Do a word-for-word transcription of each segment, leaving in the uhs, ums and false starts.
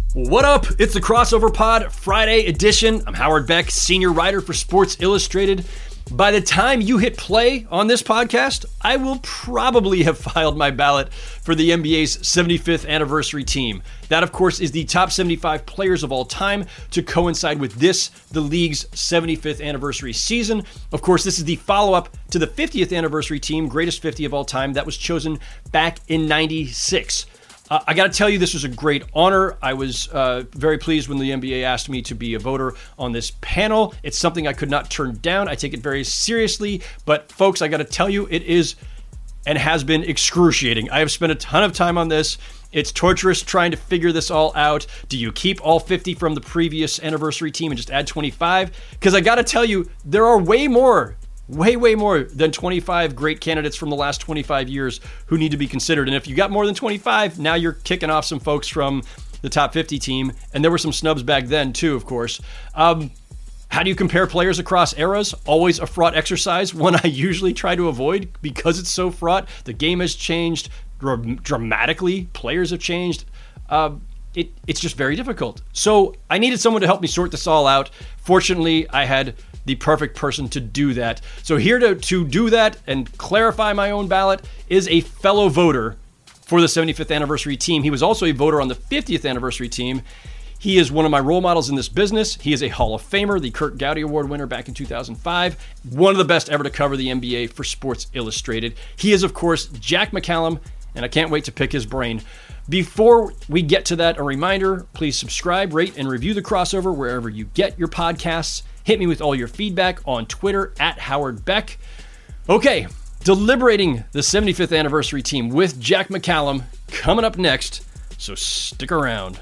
What up? It's the Crossover Pod Friday edition. I'm Howard Beck, senior writer for Sports Illustrated. By the time you hit play on this podcast, I will probably have filed my ballot for the N B A's seventy-fifth anniversary team. That, of course, is the top seventy-five players of all time to coincide with this, the league's seventy-fifth anniversary season. Of course, this is the follow-up to the fiftieth anniversary team, greatest fifty of all time, that was chosen back in ninety-six. Uh, I got to tell you, this was a great honor. I was uh, very pleased when the N B A asked me to be a voter on this panel. It's something I could not turn down. I take it very seriously. But folks, I got to tell you, it is and has been excruciating. I have spent a ton of time on this. It's torturous trying to figure this all out. Do you keep all fifty from the previous anniversary team and just add twenty-five? Because I got to tell you, there are way more Way, way more than twenty-five great candidates from the last twenty-five years who need to be considered. And if you got more than twenty-five, now you're kicking off some folks from the top fifty team. And there were some snubs back then, too, of course. Um, how do you compare players across eras? Always a fraught exercise, one I usually try to avoid because it's so fraught. The game has changed dr- dramatically. Players have changed. Uh, it, it's just very difficult. So I needed someone to help me sort this all out. Fortunately, I had the perfect person to do that. So here to, to do that and clarify my own ballot is a fellow voter for the seventy-fifth anniversary team. He was also a voter on the fiftieth anniversary team. He is one of my role models in this business. He is a Hall of Famer, the Kurt Gowdy Award winner back in two thousand five, one of the best ever to cover the N B A for Sports Illustrated. He is, of course, Jack McCallum, and I can't wait to pick his brain. Before we get to that, a reminder, please subscribe, rate, and review The Crossover wherever you get your podcasts. Hit me with all your feedback on Twitter at Howard Beck. Okay, deliberating the seventy-fifth anniversary team with Jack McCallum coming up next, so stick around.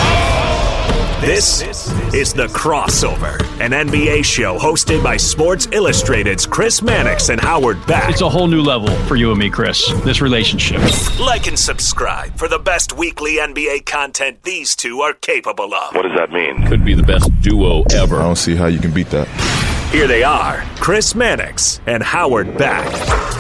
This is The Crossover, an N B A show hosted by Sports Illustrated's Chris Mannix and Howard Beck. It's a whole new level for you and me, Chris, this relationship. Like and subscribe for the best weekly N B A content these two are capable of. What does that mean? Could be the best duo ever. I don't see how you can beat that. Here they are, Chris Mannix and Howard Beck.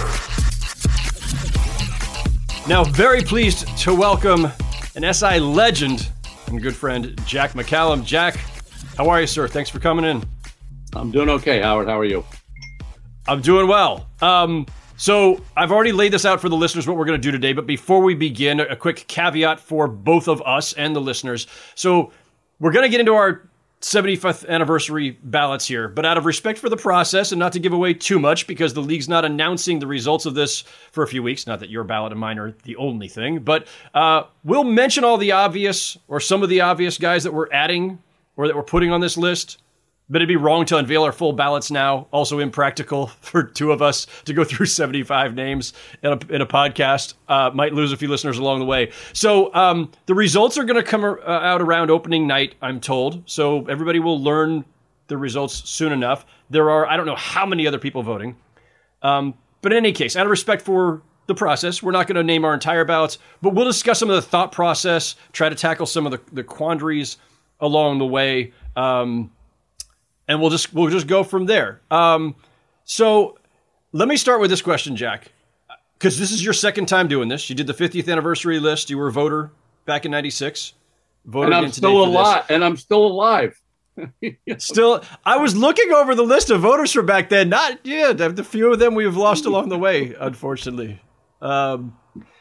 Now, very pleased to welcome an S I legend and good friend, Jack McCallum. Jack, how are you, sir? Thanks for coming in. I'm doing okay, Howard. How are you? I'm doing well. Um, so I've already laid this out for the listeners, what we're going to do today. But before we begin, a quick caveat for both of us and the listeners. So we're going to get into our seventy-fifth anniversary ballots here. But out of respect for the process and not to give away too much, because the league's not announcing the results of this for a few weeks, not that your ballot and mine are the only thing, but uh, we'll mention all the obvious or some of the obvious guys that we're adding or that we're putting on this list. But it'd be wrong to unveil our full ballots now. Also impractical for two of us to go through seventy-five names in a, in a podcast. Uh, might lose a few listeners along the way. So um, the results are going to come uh, out around opening night, I'm told. So everybody will learn the results soon enough. There are, I don't know how many other people voting. Um, but in any case, out of respect for the process, we're not going to name our entire ballots, but we'll discuss some of the thought process, try to tackle some of the, the quandaries along the way. Um And we'll just we'll just go from there. Um, so let me start with this question, Jack, because this is your second time doing this. You did the fiftieth anniversary list. You were a voter back in ninety-six. Voted and I'm still alive. And I'm still alive. Still, I was looking over the list of voters from back then. Not yeah, the few of them we've lost along the way, unfortunately. Um,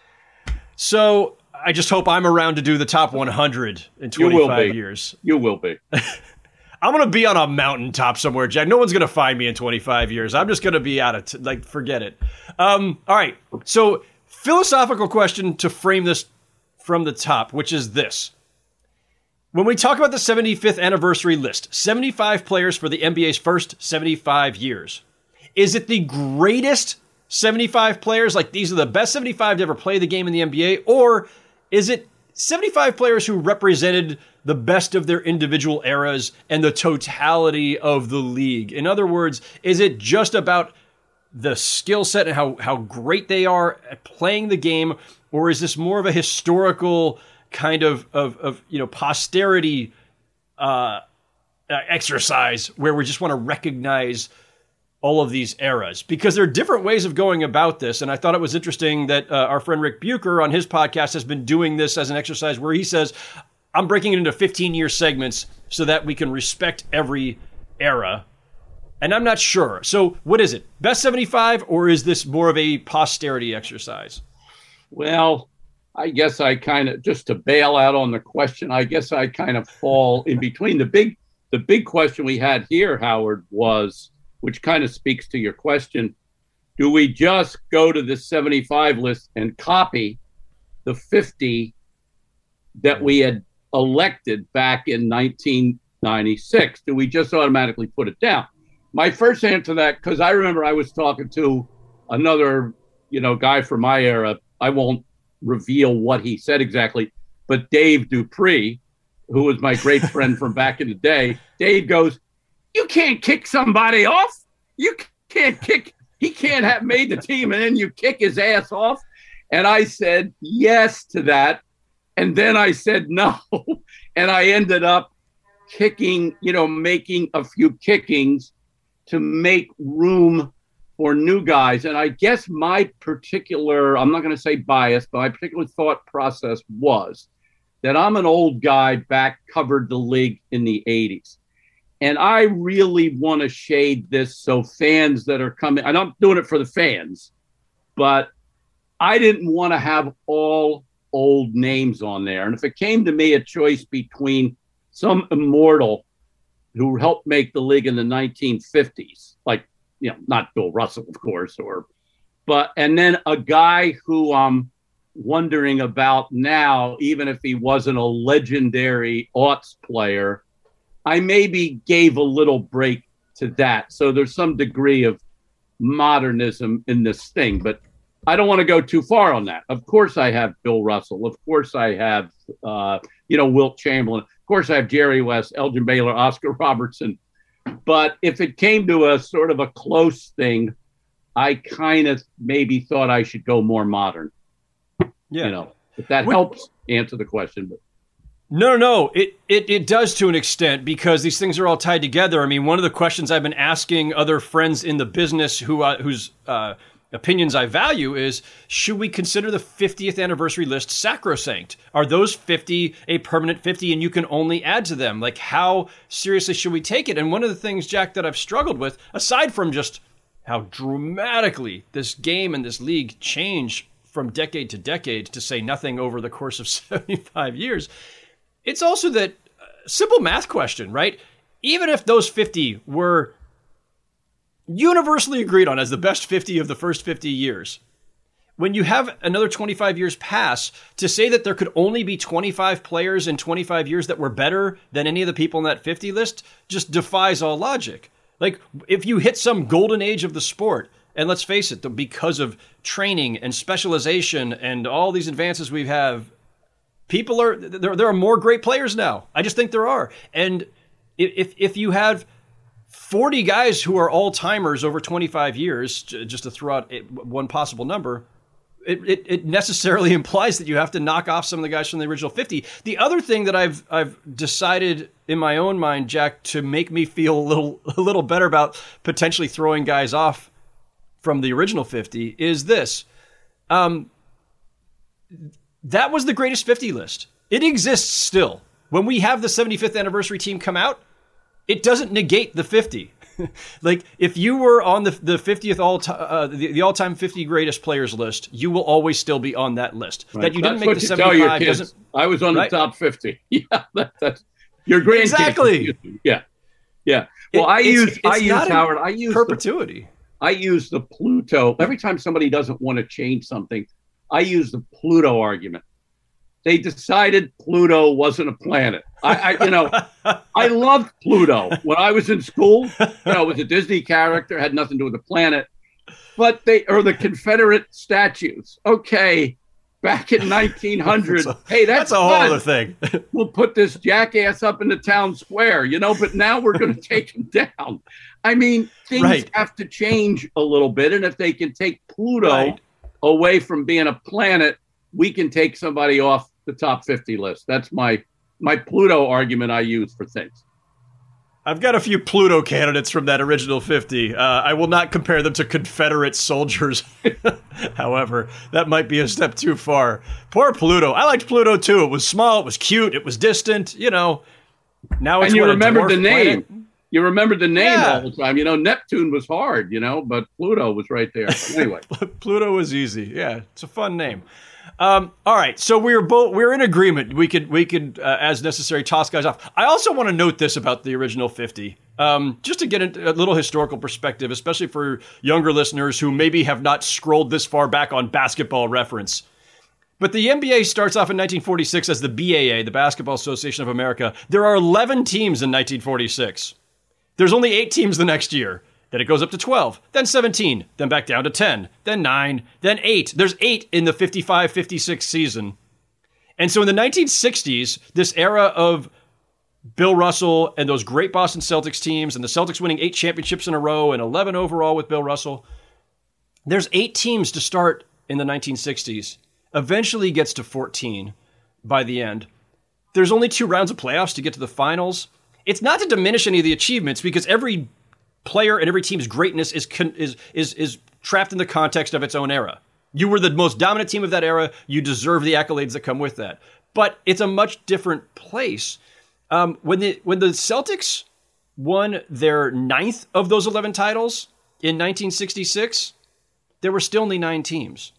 so I just hope I'm around to do the top one hundred in twenty-five years. You will be. I'm going to be on a mountaintop somewhere, Jack. No one's going to find me in twenty-five years. I'm just going to be out of, t- like, forget it. Um, all right. So, philosophical question to frame this from the top, which is this. When we talk about the seventy-fifth anniversary list, seventy-five players for the N B A's first seventy-five years, is it the greatest seventy-five players? Like, these are the best seventy-five to ever play the game in the N B A? Or is it seventy-five players who represented the best of their individual eras and the totality of the league? In other words, is it just about the skill set and how, how great they are at playing the game? Or is this more of a historical kind of, of, of you know, posterity uh, exercise where we just want to recognize all of these eras? Because there are different ways of going about this. And I thought it was interesting that uh, our friend Rick Bucher on his podcast has been doing this as an exercise where he says, I'm breaking it into fifteen-year segments so that we can respect every era. And I'm not sure. So what is it? Best seventy-five, or is this more of a posterity exercise? Well, I guess I kind of, just to bail out on the question, I guess I kind of fall in between. The big the big question we had here, Howard, was, which kind of speaks to your question, do we just go to the seventy-five list and copy the fifty that we had elected back in nineteen ninety-six? Do we just automatically put it down? My first answer to that, because I remember I was talking to another, you know, guy from my era. I won't reveal what he said exactly, but Dave Dupree, who was my great friend from back in the day, Dave goes, "You can't kick somebody off. You can't kick. He can't have made the team, and then you kick his ass off." And I said yes to that. And then I said no. And I ended up kicking, you know, making a few kickings to make room for new guys. And I guess my particular, I'm not going to say bias, but my particular thought process was that I'm an old guy back, covered the league in the eighties. And I really want to shade this so fans that are coming, and I'm doing it for the fans, but I didn't want to have all old names on there. And if it came to me a choice between some immortal who helped make the league in the nineteen fifties, like, you know, not Bill Russell, of course, or, but, and then a guy who I'm wondering about now, even if he wasn't a legendary aughts player, I maybe gave a little break to that. So there's some degree of modernism in this thing, but I don't want to go too far on that. Of course I have Bill Russell. Of course I have, uh, you know, Wilt Chamberlain. Of course I have Jerry West, Elgin Baylor, Oscar Robertson. But if it came to a sort of a close thing, I kind of maybe thought I should go more modern. Yeah. You know, if that we, helps answer the question. But No, no, it, it it does to an extent, because these things are all tied together. I mean, one of the questions I've been asking other friends in the business who uh, whose uh, opinions I value is, should we consider the fiftieth anniversary list sacrosanct? Are those fifty a permanent fifty and you can only add to them? Like, how seriously should we take it? And one of the things, Jack, that I've struggled with, aside from just how dramatically this game and this league change from decade to decade, to say nothing over the course of seventy-five years, it's also that uh, simple math question, right? Even if those fifty were universally agreed on as the best fifty of the first fifty years, when you have another twenty-five years pass, to say that there could only be twenty-five players in twenty-five years that were better than any of the people in that fifty list just defies all logic. Like, if you hit some golden age of the sport, and let's face it, because of training and specialization and all these advances we have, people are, there, there are more great players now. I just think there are. And if if you have forty guys who are all-timers over twenty-five years, just to throw out one possible number, it, it, it necessarily implies that you have to knock off some of the guys from the original fifty. The other thing that I've I've decided in my own mind, Jack, to make me feel a little a little better about potentially throwing guys off from the original fifty is this. Um, that was the greatest fifty list. It exists still. When we have the seventy-fifth anniversary team come out, it doesn't negate the fifty. Like, if you were on the the fiftieth all time, uh, the, the all time fifty greatest players list, you will always still be on that list. Right. That you that's didn't make the seventy-five doesn't. I was on right? the top fifty. Yeah, that, that's your grandkids. Exactly. Yeah, yeah. Well, it, I it's, use it's I use Howard. I use perpetuity. The, I use the Pluto every time somebody doesn't want to change something. I use the Pluto argument. They decided Pluto wasn't a planet. I, I you know, I loved Pluto when I was in school. You know, it was a Disney character, had nothing to do with the planet. But they, or the Confederate statues. Okay, back in nineteen hundred, that's a, hey, that's, that's a whole fun. other thing. We'll put this jackass up in the town square, you know, but now we're going to take him down. I mean, things right. have to change a little bit. And if they can take Pluto right. away from being a planet, we can take somebody off the top fifty list. That's my my Pluto argument I use for things. I've got a few Pluto candidates from that original fifty. Uh, I will not compare them to Confederate soldiers. However, that might be a step too far. Poor Pluto. I liked Pluto too. It was small. It was cute. It was distant. You know. Now it's and you what, remember the name. Planet? You remember the name Yeah. all the time. You know, Neptune was hard, you know, but Pluto was right there. Anyway. Pluto was easy. Yeah, it's a fun name. Um, all right, so we're both we're in agreement. We could we could uh, as necessary toss guys off. I also want to note this about the original fifty, um, just to get a, a little historical perspective, especially for younger listeners who maybe have not scrolled this far back on Basketball Reference. But the N B A starts off in nineteen forty-six as the B A A, the Basketball Association of America. There are eleven teams in nineteen forty-six. There's only eight teams the next year. Then it goes up to twelve, then seventeen, then back down to ten, then nine, then eight. There's eight in the fifty-five fifty-six season. And so in the nineteen sixties, this era of Bill Russell and those great Boston Celtics teams and the Celtics winning eight championships in a row and eleven overall with Bill Russell, there's eight teams to start in the nineteen sixties. Eventually gets to fourteen by the end. There's only two rounds of playoffs to get to the finals. It's not to diminish any of the achievements because every player and every team's greatness is con- is is is trapped in the context of its own era. You were the most dominant team of that era. You deserve the accolades that come with that. But it's a much different place. Um, when the when the Celtics won their ninth of those eleven titles in nineteen sixty-six, there were still only nine teams.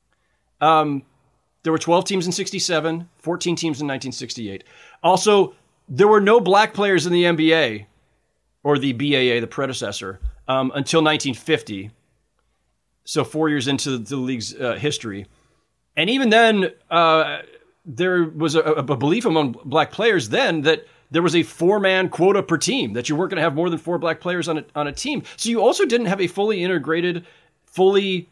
Um, there were twelve teams in sixty-seven, fourteen teams in nineteen sixty-eight. Also, there were no black players in the N B A, or the B A A, the predecessor, um, until nineteen fifty. So four years into the league's uh, history. And even then, uh, there was a, a belief among black players then that there was a four-man quota per team, that you weren't going to have more than four black players on a, on a team. So you also didn't have a fully integrated, fully,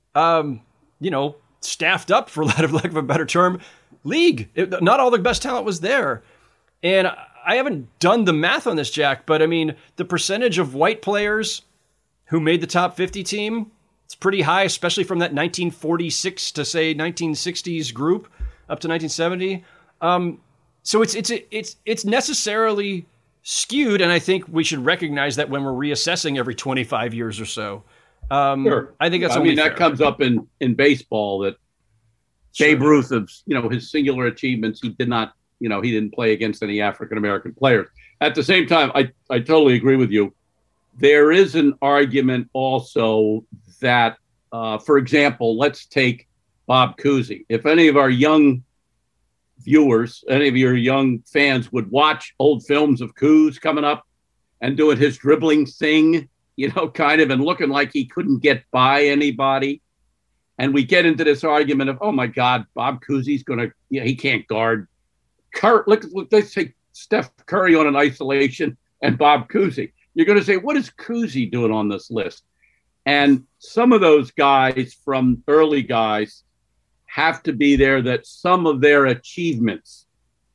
um, you know, staffed up, for lack of, lack of a better term, league. It, not all the best talent was there. And I haven't done the math on this, Jack, but I mean, the percentage of white players who made the top fifty team, it's pretty high, especially from that nineteen forty-six to, say, nineteen sixties group up to nineteen seventy. Um, so it's it's it's it's necessarily skewed, and I think we should recognize that when we're reassessing every twenty-five years or so. Um, Sure. I think that's I only mean, that fair. comes up in, in baseball that Babe Sure. Ruth, of, you know, his singular achievements, he did not, you know, he didn't play against any African-American players. At the same time, I, I totally agree with you. There is an argument also that, uh, for example, let's take Bob Cousy. If any of our young viewers, any of your young fans would watch old films of Coos coming up and doing his dribbling thing, you know, kind of, and looking like he couldn't get by anybody. And we get into this argument of, oh my God, Bob Cousy's going to, yeah, he can't guard. Cur- look, look, let's take Steph Curry on an isolation and Bob Cousy. You're going to say, what is Cousy doing on this list? And some of those guys from early guys have to be there, that some of their achievements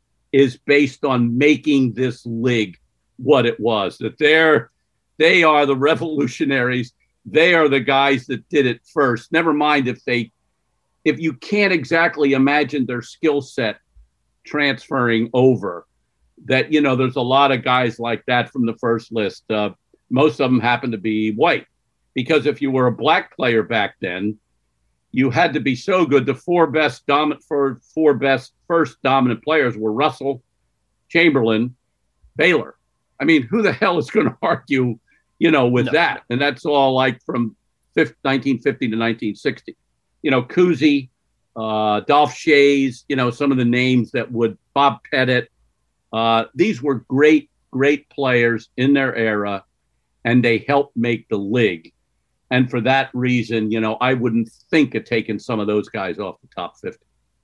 is based on making this league what it was, that they're, they are the revolutionaries. They are the guys that did it first. Never mind if they, if you can't exactly imagine their skill set transferring over, that, you know, there's a lot of guys like that from the first list. Uh, most of them happen to be white, because if you were a black player back then, you had to be so good. The four best dominant for four best first dominant players were Russell, Chamberlain, Baylor. I mean, who the hell is going to argue, you know, with No. that? And that's all like from nineteen fifty to nineteen sixty. You know, Cousy, uh, Dolph Schayes, you know, some of the names that would, Bob Pettit. Uh, these were great, great players in their era, and they helped make the league. And for that reason, you know, I wouldn't think of taking some of those guys off the top fifty.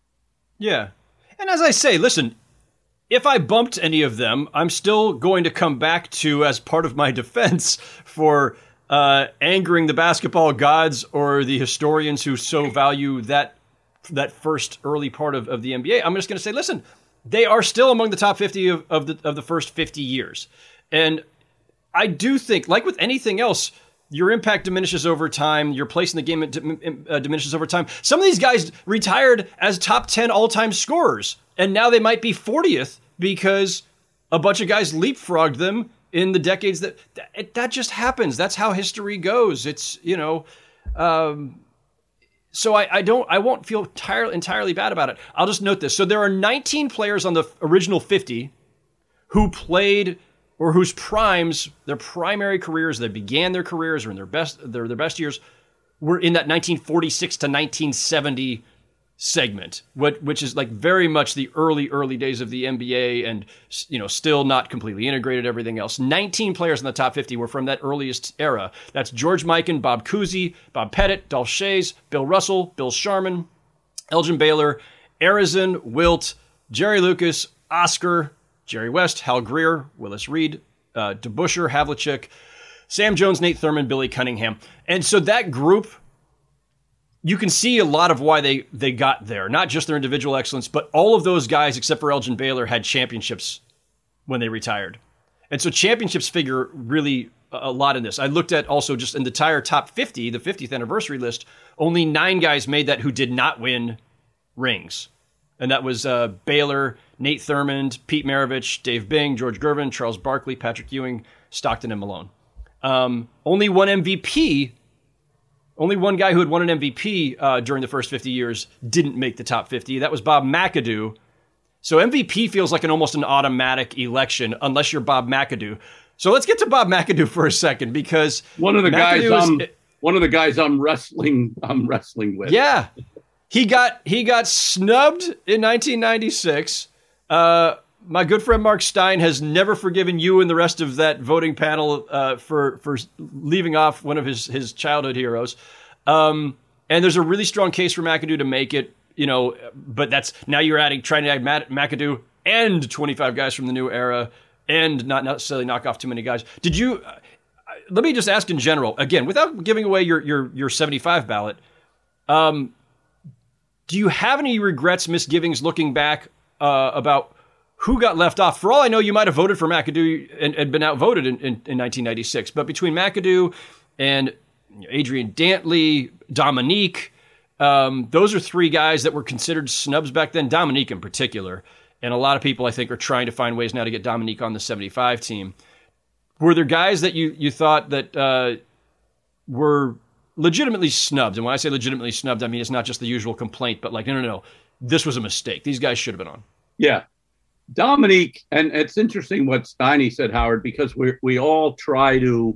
Yeah. And as I say, listen, if I bumped any of them, I'm still going to come back to, as part of my defense for uh, angering the basketball gods or the historians who so value that that first early part of, of the N B A, I'm just going to say, listen, they are still among the top fifty of, of the of the first fifty years. And I do think, like with anything else, your impact diminishes over time. Your place in the game uh, diminishes over time. Some of these guys retired as top ten all-time scorers, and now they might be fortieth because a bunch of guys leapfrogged them in the decades that that, it, that just happens. That's how history goes. It's, you know, um, so I, I don't, I won't feel entirely, entirely bad about it. I'll just note this. So there are nineteen players on the original fifty who played or whose primes, their primary careers, they began their careers or in their best, their, their best years were in that nineteen forty-six to nineteen seventy segment, what, which is like very much the early, early days of the N B A and, you know, still not completely integrated, everything else. nineteen players in the top fifty were from that earliest era. That's George Mikan, Bob Cousy, Bob Pettit, Dolph Schayes, Bill Russell, Bill Sharman, Elgin Baylor, Arizin, Wilt, Jerry Lucas, Oscar, Jerry West, Hal Greer, Willis Reed, uh, DeBusschere, Havlicek, Sam Jones, Nate Thurmond, Billy Cunningham. And so that group, you can see a lot of why they, they got there. Not just their individual excellence, but all of those guys, except for Elgin Baylor, had championships when they retired. And so championships figure really a lot in this. I looked at also just in the entire top fifty, the fiftieth anniversary list, only nine guys made that who did not win rings. And that was uh, Baylor, Nate Thurmond, Pete Maravich, Dave Bing, George Gervin, Charles Barkley, Patrick Ewing, Stockton, and Malone. Um, only one M V P, only one guy who had won an M V P uh, during the first fifty years didn't make the top fifty. That was Bob McAdoo. So M V P feels like an almost an automatic election unless you're Bob McAdoo. So let's get to Bob McAdoo for a second because one of the McAdoo guys is, I'm one of the guys I'm wrestling I'm wrestling with. Yeah. He got he got snubbed in nineteen ninety-six. Uh, my good friend Mark Stein has never forgiven you and the rest of that voting panel uh, for for leaving off one of his his childhood heroes. Um, and there's a really strong case for McAdoo to make it. You know, but that's now you're adding trying to add Matt, McAdoo and twenty-five guys from the new era, and not necessarily knock off too many guys. Did you? Uh, let me just ask in general again, without giving away your your your seventy-five ballot. Um, Do you have any regrets, misgivings, looking back uh, about who got left off? For all I know, you might have voted for McAdoo and, and been outvoted in, in, in nineteen ninety-six. But between McAdoo and Adrian Dantley, Dominique, um, those are three guys that were considered snubs back then, Dominique in particular. And a lot of people, I think, are trying to find ways now to get Dominique on the seventy-five team. Were there guys that you, you thought that uh, were legitimately snubbed? And when I say legitimately snubbed, I mean it's not just the usual complaint, but like, no, no, no, this was a mistake. These guys should have been on. Yeah. Dominique, and it's interesting what Steiny said, Howard, because we we all try to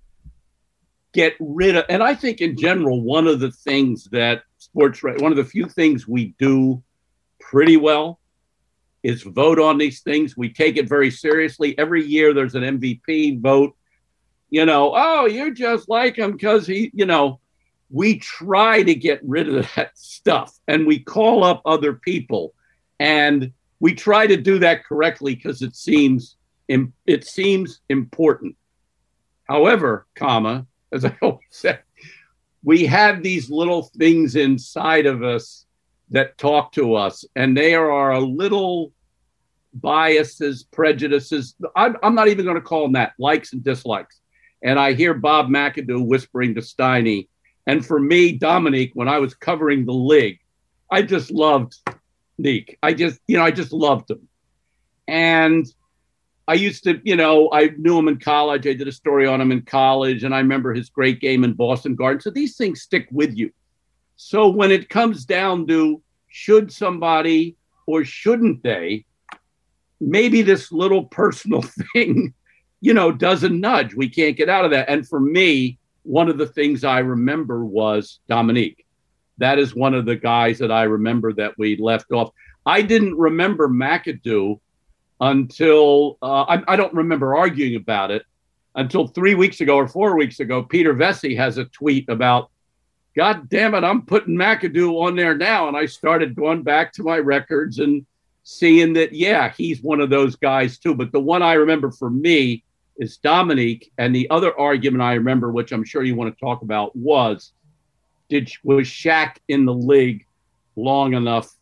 get rid of, and I think in general, one of the things that sports, one of the few things we do pretty well is vote on these things. We take it very seriously. Every year there's an M V P vote. You know, oh, you're just like him because he, you know, we try to get rid of that stuff and we call up other people and we try to do that correctly because it seems it seems important. However, comma, as I always say, we have these little things inside of us that talk to us, and they are a little biases, prejudices. I'm, I'm not even going to call them that, likes and dislikes. And I hear Bob McAdoo whispering to Steiny. And for me, Dominique, when I was covering the league, I just loved Nick. I just, you know, I just loved him. And I used to, you know, I knew him in college. I did a story on him in college. And I remember his great game in Boston Garden. So these things stick with you. So when it comes down to should somebody or shouldn't they, maybe this little personal thing, you know, does a nudge. We can't get out of that. And for me, one of the things I remember was Dominique. That is one of the guys that I remember that we left off. I didn't remember McAdoo until, uh, I, I don't remember arguing about it until three weeks ago or four weeks ago. Peter Vesey has a tweet about, God damn it, I'm putting McAdoo on there now. And I started going back to my records and seeing that, yeah, he's one of those guys too. But the one I remember for me is Dominique. And the other argument I remember, which I'm sure you want to talk about, was, did was Shaq in the league long enough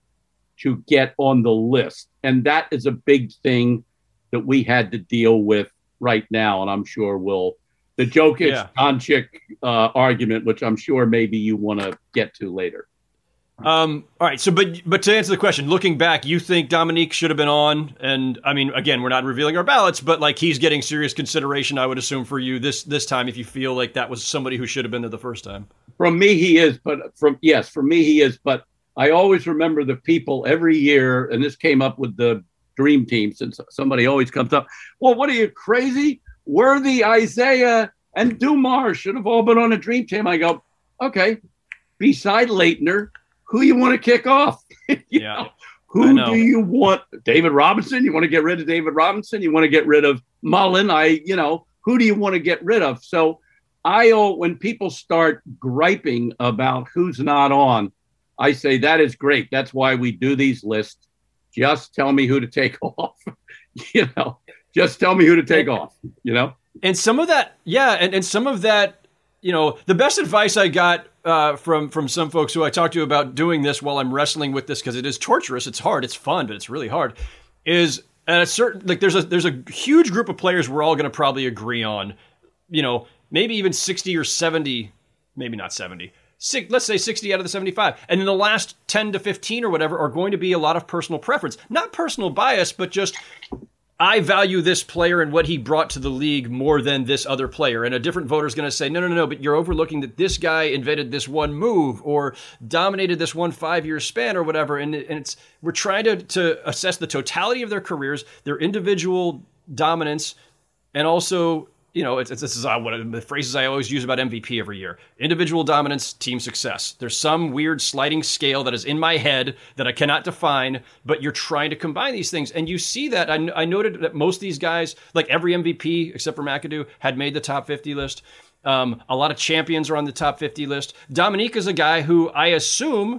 to get on the list? And that is a big thing that we had to deal with right now. And I'm sure we'll, the Jokic, yeah. Doncic uh, argument, which I'm sure maybe you want to get to later. Um, all right. So, but but to answer the question, looking back, you think Dominique should have been on? And I mean, again, we're not revealing our ballots, but like he's getting serious consideration, I would assume, for you this this time. If you feel like that was somebody who should have been there the first time, from me he is. But from yes, for me he is. But I always remember the people every year, and this came up with the Dream Team, since somebody always comes up. Well, what are you, crazy? Worthy, Isaiah, and Dumars should have all been on a Dream Team. I go, okay. Beside Leitner, who you want to kick off? yeah. Know, who know. do you want? David Robinson? You want to get rid of David Robinson? You want to get rid of Mullen? I, you know, who do you want to get rid of? So I, when people start griping about who's not on, I say that is great. That's why we do these lists. Just tell me who to take off. you know, just tell me who to take and, off, you know? And some of that, yeah. And, and some of that, you know, the best advice I got uh, from from some folks who I talked to about doing this while I'm wrestling with this, because it is torturous, it's hard, it's fun, but it's really hard, is at a certain, like there's a there's a huge group of players we're all going to probably agree on, you know, maybe even sixty or seventy, maybe not seventy, six, let's say sixty out of the seventy-five. And then the last ten to fifteen or whatever are going to be a lot of personal preference, not personal bias, but just I value this player and what he brought to the league more than this other player. And a different voter is going to say, no, no, no, no, but you're overlooking that this guy invented this one move or dominated this one five-year span or whatever. And, and it's we're trying to, to assess the totality of their careers, their individual dominance, and also, you know, it's, it's, this is one of the phrases I always use about M V P every year. Individual dominance, team success. There's some weird sliding scale that is in my head that I cannot define, but you're trying to combine these things. And you see that. I, I noted that most of these guys, like every M V P except for McAdoo, had made the top fifty list. Um, a lot of champions are on the top fifty list. Dominique is a guy who I assume,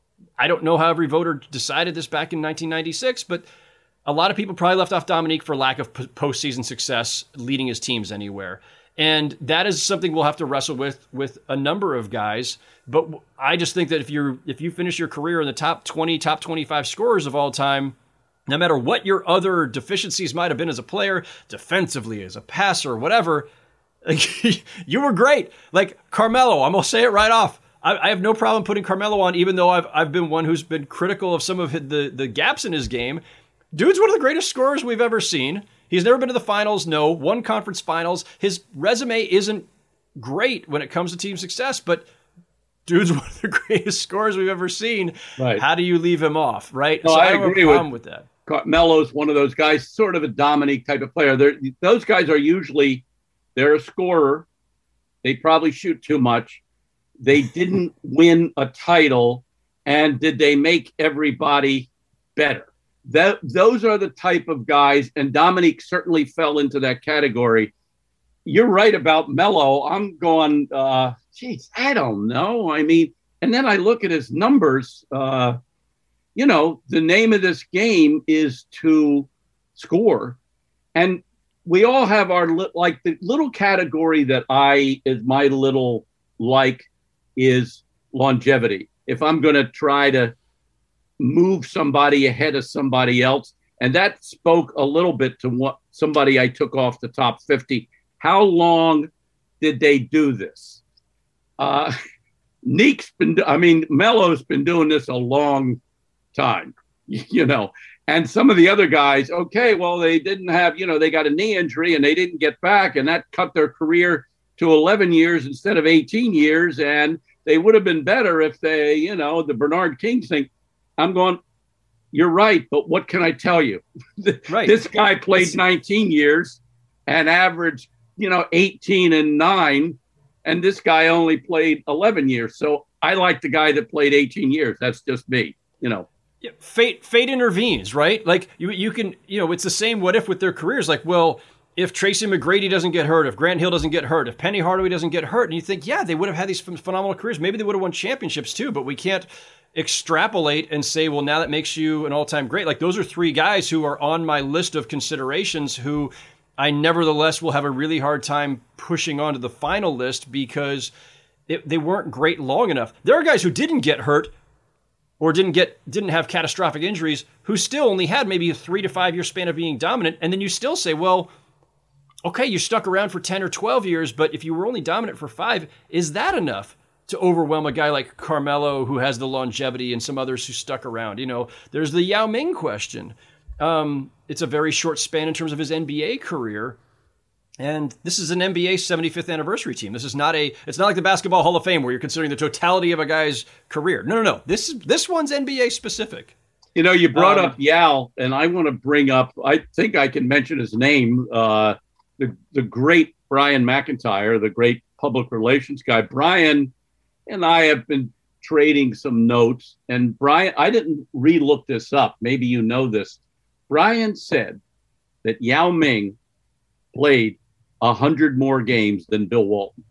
I don't know how every voter decided this back in nineteen ninety-six, but a lot of people probably left off Dominique for lack of postseason success leading his teams anywhere. And that is something we'll have to wrestle with with a number of guys. But I just think that if you're if you finish your career in the top twenty, top twenty-five scorers of all time, no matter what your other deficiencies might have been as a player, defensively, as a passer, whatever, you were great. Like Carmelo, I'm going to say it right off. I, I have no problem putting Carmelo on, even though I've I've been one who's been critical of some of the, the gaps in his game. Dude's one of the greatest scorers we've ever seen. He's never been to the finals, no. One conference finals. His resume isn't great when it comes to team success, but dude's one of the greatest scorers we've ever seen. Right. How do you leave him off, right? No, so I, I don't agree have a problem with, with that. Carmelo's one of those guys, sort of a Dominique type of player. They're, those guys are usually, they're a scorer. They probably shoot too much. They didn't win a title. And did they make everybody better? That, those are the type of guys, and Dominique certainly fell into that category. You're right about Melo. I'm going, uh, geez, I don't know. I mean, and then I look at his numbers. Uh, you know, the name of this game is to score. And we all have our, li- like the little category that I, is my little like, is longevity. If I'm going to try to move somebody ahead of somebody else. And that spoke a little bit to what somebody I took off the top fifty. How long did they do this? Uh, Nick's been, I mean, Melo's been doing this a long time, you know, and some of the other guys, okay, well, they didn't have, you know, they got a knee injury and they didn't get back, and that cut their career to eleven years instead of eighteen years. And they would have been better if they, you know, the Bernard King thing. I'm going, you're right, but what can I tell you? Right. This guy played nineteen years and averaged, you know, eighteen and nine, and this guy only played eleven years. So I like the guy that played eighteen years. That's just me, you know. Yeah, fate fate intervenes, right? Like you you can, you know, it's the same what if with their careers. Like, well, if Tracy McGrady doesn't get hurt, if Grant Hill doesn't get hurt, if Penny Hardaway doesn't get hurt, and you think, yeah, they would have had these phenomenal careers. Maybe they would have won championships too, but we can't extrapolate and say, well, now that makes you an all-time great. Like, those are three guys who are on my list of considerations who I nevertheless will have a really hard time pushing onto the final list because it, they weren't great long enough. There are guys who didn't get hurt or didn't get didn't have catastrophic injuries who still only had maybe a three to five year span of being dominant, and then you still say, well, okay, you stuck around for ten or twelve years, but if you were only dominant for five, is that enough to overwhelm a guy like Carmelo, who has the longevity, and some others who stuck around. You know, there's the Yao Ming question. Um, it's a very short span in terms of his N B A career. And this is an N B A seventy-fifth anniversary team. This is not a, it's not like the Basketball Hall of Fame where you're considering the totality of a guy's career. No, no, no. This is, this one's N B A specific. You know, you brought um, up Yao, and I want to bring up, I think I can mention his name, uh, the, the great Brian McIntyre, the great public relations guy. Brian and I have been trading some notes, and Brian, I didn't re-look this up. Maybe you know this. Brian said that Yao Ming played a hundred more games than Bill Walton.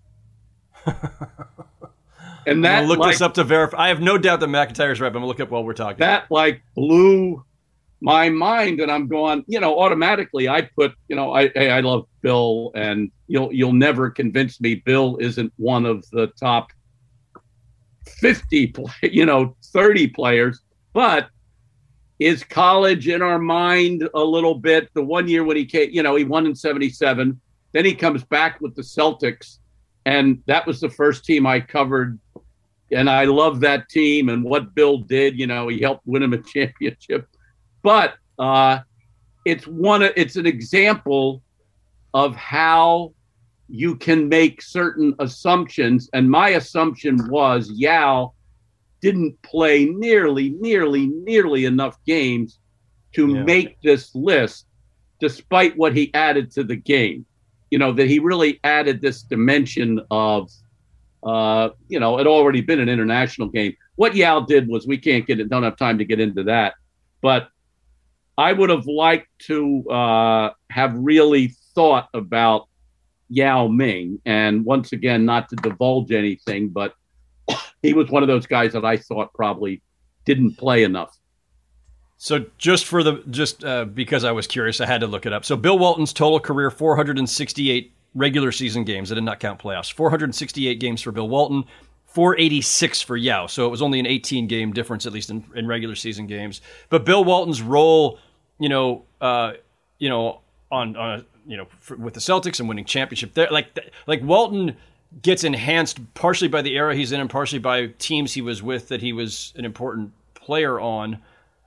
And that, I'm gonna look like, this up to verify. I have no doubt that McIntyre's right, but I'm gonna look up while we're talking. That like blew my mind, and I'm going, you know, automatically I put, you know, I I love Bill, and you'll you'll never convince me Bill isn't one of the top fifty, play, you know, thirty players. But is college in our mind a little bit? The one year when he came, you know, he won in seventy-seven. Then he comes back with the Celtics, and that was the first team I covered. And I love that team and what Bill did. You know, he helped win him a championship. But uh, it's one. It's an example of how you can make certain assumptions. And my assumption was Yao didn't play nearly, nearly, nearly enough games to yeah. make this list, despite what he added to the game. You know, that he really added this dimension of, uh, you know, it already been an international game. What Yao did was, we can't get it, don't have time to get into that. But I would have liked to uh, have really thought about Yao Ming. And once again, not to divulge anything, but he was one of those guys that I thought probably didn't play enough. So just for the, just uh, because I was curious, I had to look it up. So Bill Walton's total career, four hundred sixty-eight regular season games. I did not count playoffs. four hundred sixty-eight games for Bill Walton, four eighty-six for Yao. So it was only an eighteen game difference, at least in, in regular season games. But Bill Walton's role, you know, uh, you know, on, on a, you know, for, with the Celtics and winning championship, there, like, like Walton gets enhanced partially by the era he's in and partially by teams he was with that he was an important player on.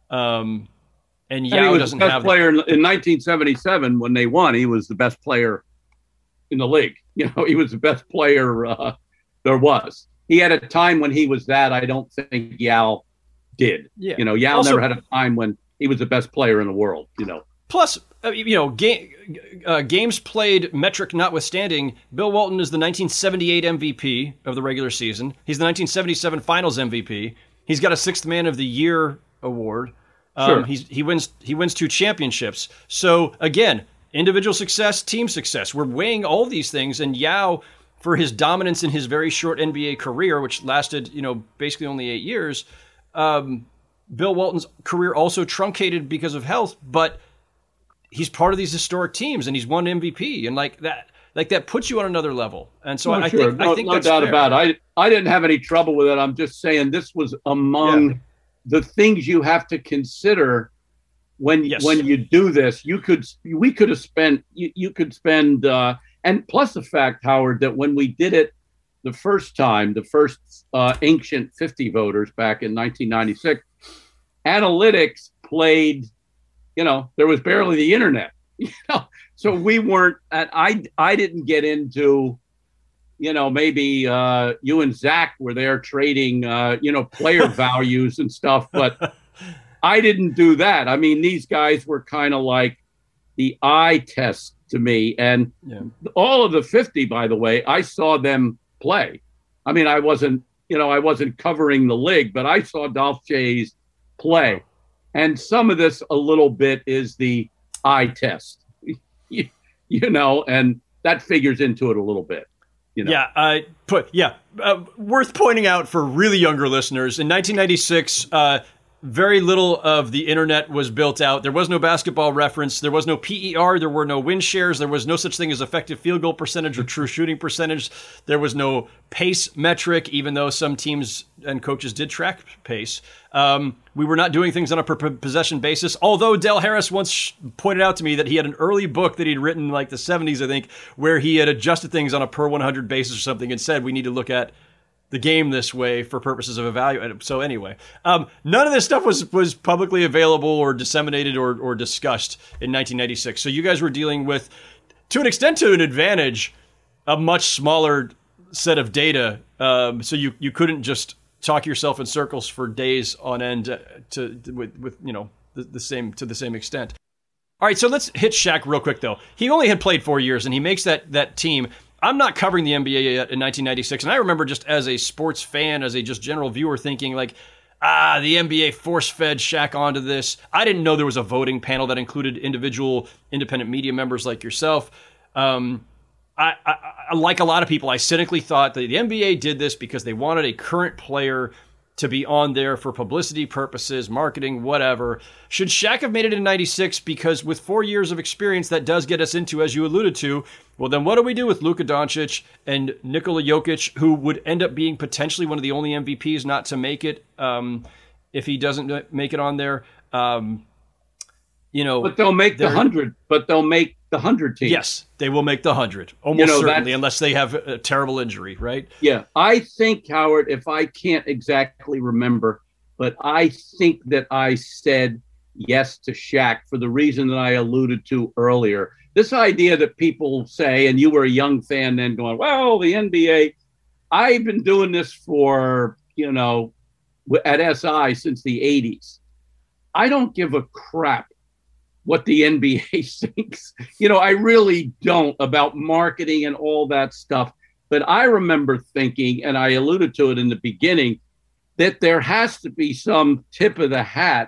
Um, and Yao and he was doesn't the best have player in, in nineteen seventy-seven when they won. He was the best player in the league. You know, he was the best player uh, there was. He had a time when he was that. I don't think Yao did. Yeah. You know, Yao Also, never had a time when he was the best player in the world. You know. Plus, uh, you know, game, uh, games played metric notwithstanding, Bill Walton is the nineteen seventy-eight M V P of the regular season. He's the nineteen seventy-seven Finals M V P. He's got a Sixth Man of the Year award. Um, sure. he's, he wins. He wins two championships. So again, individual success, team success. We're weighing all these things, and Yao, for his dominance in his very short N B A career, which lasted, you know, basically only eight years. Um, Bill Walton's career also truncated because of health, but he's part of these historic teams, and he's won M V P, and like that, like that puts you on another level. And so no, I sure. think, no, I think no that's doubt fair. about it. I I didn't have any trouble with it. I'm just saying this was among Yeah. the things you have to consider when Yes. when you do this. You could we could have spent you, you could spend uh, and plus the fact, Howard, that when we did it the first time, the first uh, ancient fifty voters back in nineteen ninety-six, analytics played. You know, there was barely the internet. You know, so we weren't. And I I didn't get into. You know, maybe uh, you and Zach were there trading, uh, you know, player values and stuff, but I didn't do that. I mean, these guys were kind of like the eye test to me. And Yeah. all of the fifty, by the way, I saw them play. I mean, I wasn't, you know, I wasn't covering the league, but I saw Dolph Schayes play. And some of this a little bit is the eye test, you, you know, and that figures into it a little bit. You know. Yeah, uh, put yeah. Uh, worth pointing out for really younger listeners, in nineteen ninety-six, uh, very little of the internet was built out. There was no Basketball Reference. There was no P E R. There were no win shares. There was no such thing as effective field goal percentage or true shooting percentage. There was no pace metric, even though some teams and coaches did track pace. Um, we were not doing things on a per possession basis, although Del Harris once pointed out to me that he had an early book that he'd written in like the seventies, I think, where he had adjusted things on a per one hundred basis or something and said we need to look at the game this way for purposes of evaluating. So anyway, um, none of this stuff was was publicly available or disseminated or or discussed in nineteen ninety-six. So you guys were dealing with, to an extent, to an advantage, a much smaller set of data. Um, so you you couldn't just talk yourself in circles for days on end uh, to, to with with you know the, the same to the same extent. All right, so let's hit Shaq real quick though. He only had played four years, and he makes that that team. I'm not covering the N B A yet in nineteen ninety-six, and I remember just as a sports fan, as a just general viewer, thinking like, ah, the N B A force-fed Shaq onto this. I didn't know there was a voting panel that included individual independent media members like yourself. Um, I, I, I, like a lot of people, I cynically thought that the N B A did this because they wanted a current player to be on there for publicity purposes, marketing, whatever. Should Shaq have made it in ninety-six? Because with four years of experience, that does get us into, as you alluded to, well, then what do we do with Luka Doncic and Nikola Jokic, who would end up being potentially one of the only M V Ps not to make it um, if he doesn't make it on there? Um, you know, but they'll make the hundred. But they'll make the hundred team. Yes, they will make the hundred, almost you know, certainly, unless they have a terrible injury, right? Yeah, I think, Howard, if I can't exactly remember, but I think that I said yes to Shaq for the reason that I alluded to earlier. This idea that people say, and you were a young fan then going, well, the N B A, I've been doing this for, you know, at S I since the eighties. I don't give a crap what the N B A thinks. You know, I really don't, about marketing and all that stuff. But I remember thinking, and I alluded to it in the beginning, that there has to be some tip of the hat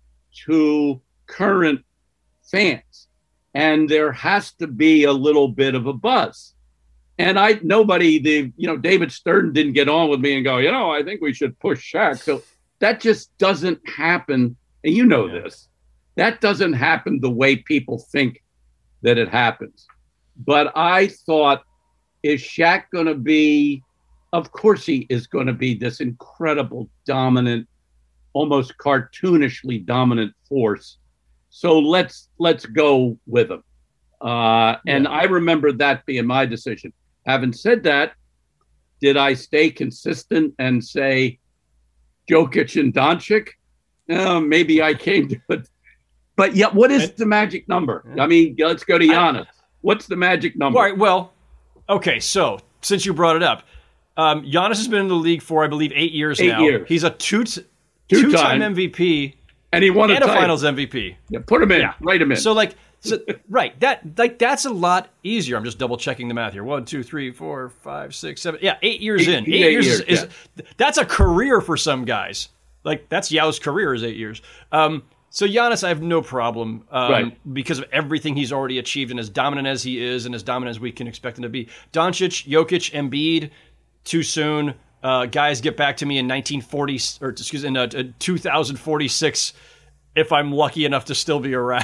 to current fans. And there has to be a little bit of a buzz. And I, nobody, the, you know, David Stern didn't get on with me and go, you know, I think we should push Shaq. So that just doesn't happen. And you know yeah. this. That doesn't happen the way people think that it happens. But I thought, is Shaq going to be, of course he is going to be this incredible, dominant, almost cartoonishly dominant force. So let's let's go with him. Uh, and yeah. I remember that being my decision. Having said that, did I stay consistent and say Jokic and Doncic? Uh, maybe I came to it. But yeah, what is the magic number? I mean, let's go to Giannis. What's the magic number? All right, well, okay, so since you brought it up, um, Giannis has been in the league for, I believe, eight years eight now. Years. He's a two t- two-time, two-time M V P. And he won a, and a Finals M V P. Yeah, put him in. Yeah. Write him in. So, like, so, right, that like that's a lot easier. I'm just double-checking the math here. One, two, three, four, five, six, seven. Yeah, eight years eight, in. Eight, eight years, years is, is yeah. that's a career for some guys. Like, that's Yao's career is eight years. Um So Giannis, I have no problem um, right. because of everything he's already achieved and as dominant as he is and as dominant as we can expect him to be. Doncic, Jokic, Embiid, too soon. Uh, guys, get back to me in nineteen forty or excuse me, in uh, two thousand forty-six if I'm lucky enough to still be around.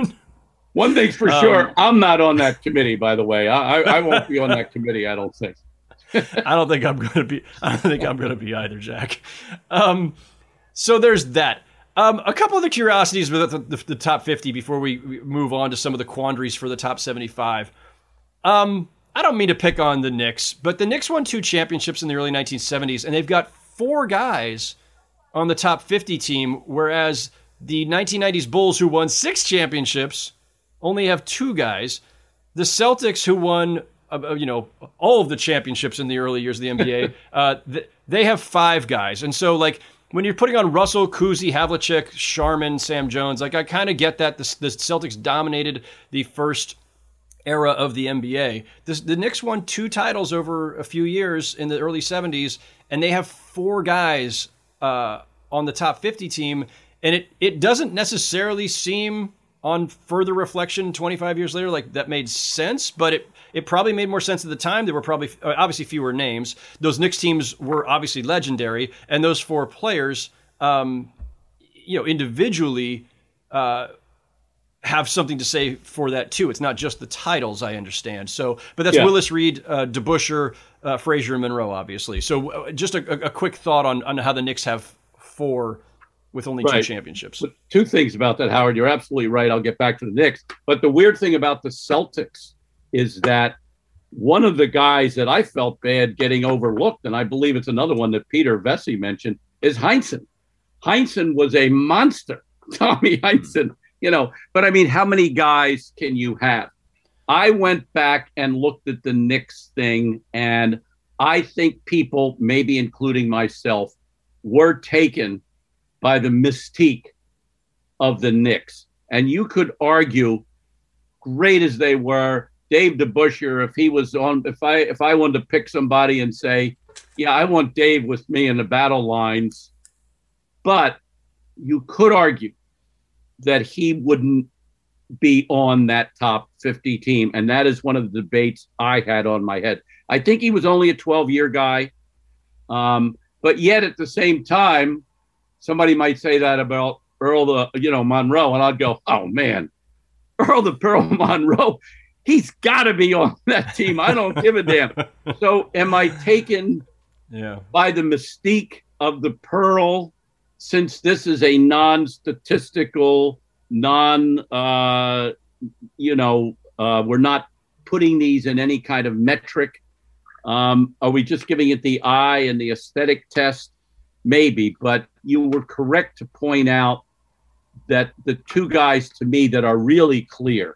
One thing's for um, sure, I'm not on that committee. By the way, I, I, I won't be on that committee. I don't think. I don't think I'm going to be. I don't think I'm going to be either, Jack. Um, so there's that. Um, a couple of the curiosities with the, the, the top fifty before we, we move on to some of the quandaries for the top seventy-five. Um, I don't mean to pick on the Knicks, but the Knicks won two championships in the early nineteen seventies, and they've got four guys on the top fifty team, whereas the nineteen nineties Bulls, who won six championships, only have two guys. The Celtics, who won uh, you know all of the championships in the early years of the N B A, uh, th- they have five guys. And so, like, when you're putting on Russell, Cousy, Havlicek, Sharman, Sam Jones, like I kind of get that the, the Celtics dominated the first era of the N B A. This, the Knicks won two titles over a few years in the early seventies, and they have four guys uh, on the top fifty team, and it, it doesn't necessarily seem on further reflection twenty-five years later like that made sense, but it it probably made more sense at the time. There were probably obviously fewer names. Those Knicks teams were obviously legendary, and those four players, um, you know, individually uh, have something to say for that too. It's not just the titles, I understand. So, but that's yeah. Willis Reed, uh, DeBusschere, uh, Frazier, and Monroe, obviously. So, uh, just a, a quick thought on on how the Knicks have four with only right. two championships. But two things about that, Howard. You're absolutely right. I'll get back to the Knicks. But the weird thing about the Celtics is that one of the guys that I felt bad getting overlooked, and I believe it's another one that Peter Vesey mentioned, is Heinsohn. Heinsohn was a monster, Tommy Heinsohn, you know, but I mean, how many guys can you have? I went back and looked at the Knicks thing, and I think people, maybe including myself, were taken by the mystique of the Knicks. And you could argue, great as they were, Dave DeBusschere, if he was on, if I if I wanted to pick somebody and say, yeah, I want Dave with me in the battle lines, but you could argue that he wouldn't be on that top fifty team. And that is one of the debates I had on my head. I think he was only a twelve-year guy. Um, but yet at the same time, somebody might say that about Earl, the, you know, Monroe, and I'd go, oh, man, Earl the Pearl Monroe, he's got to be on that team. I don't give a damn. So am I taken yeah. by the mystique of the Pearl, since this is a non-statistical, non, uh, you know, uh, we're not putting these in any kind of metric. Um, are we just giving it the eye and the aesthetic test? Maybe, but you were correct to point out that the two guys to me that are really clear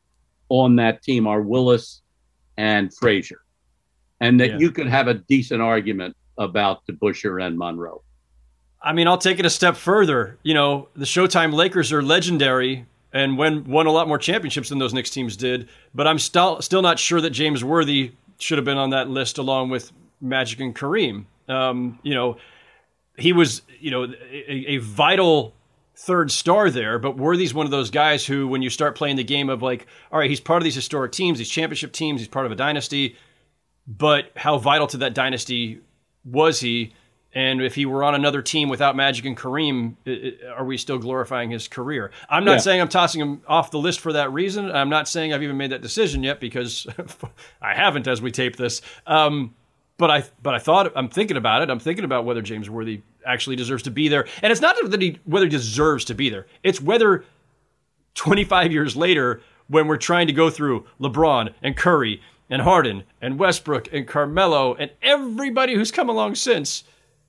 on that team are Willis and Frazier, and that yeah. you could have a decent argument about DeBusschere and Monroe. I mean, I'll take it a step further. You know, the Showtime Lakers are legendary and won, won a lot more championships than those Knicks teams did, but I'm still still not sure that James Worthy should have been on that list along with Magic and Kareem. Um, you know, he was, you know, a, a vital third star there, but Worthy's one of those guys who, when you start playing the game of like, all right, he's part of these historic teams, these championship teams, he's part of a dynasty, but how vital to that dynasty was he? And if he were on another team without Magic and Kareem, are we still glorifying his career? I'm not yeah. saying I'm tossing him off the list for that reason. I'm not saying I've even made that decision yet, because I haven't as we tape this. Um, but I but I thought, I'm thinking about it. I'm thinking about whether James Worthy actually deserves to be there. And it's not that he whether he deserves to be there. It's whether twenty-five years later, when we're trying to go through LeBron and Curry and Harden and Westbrook and Carmelo and everybody who's come along since,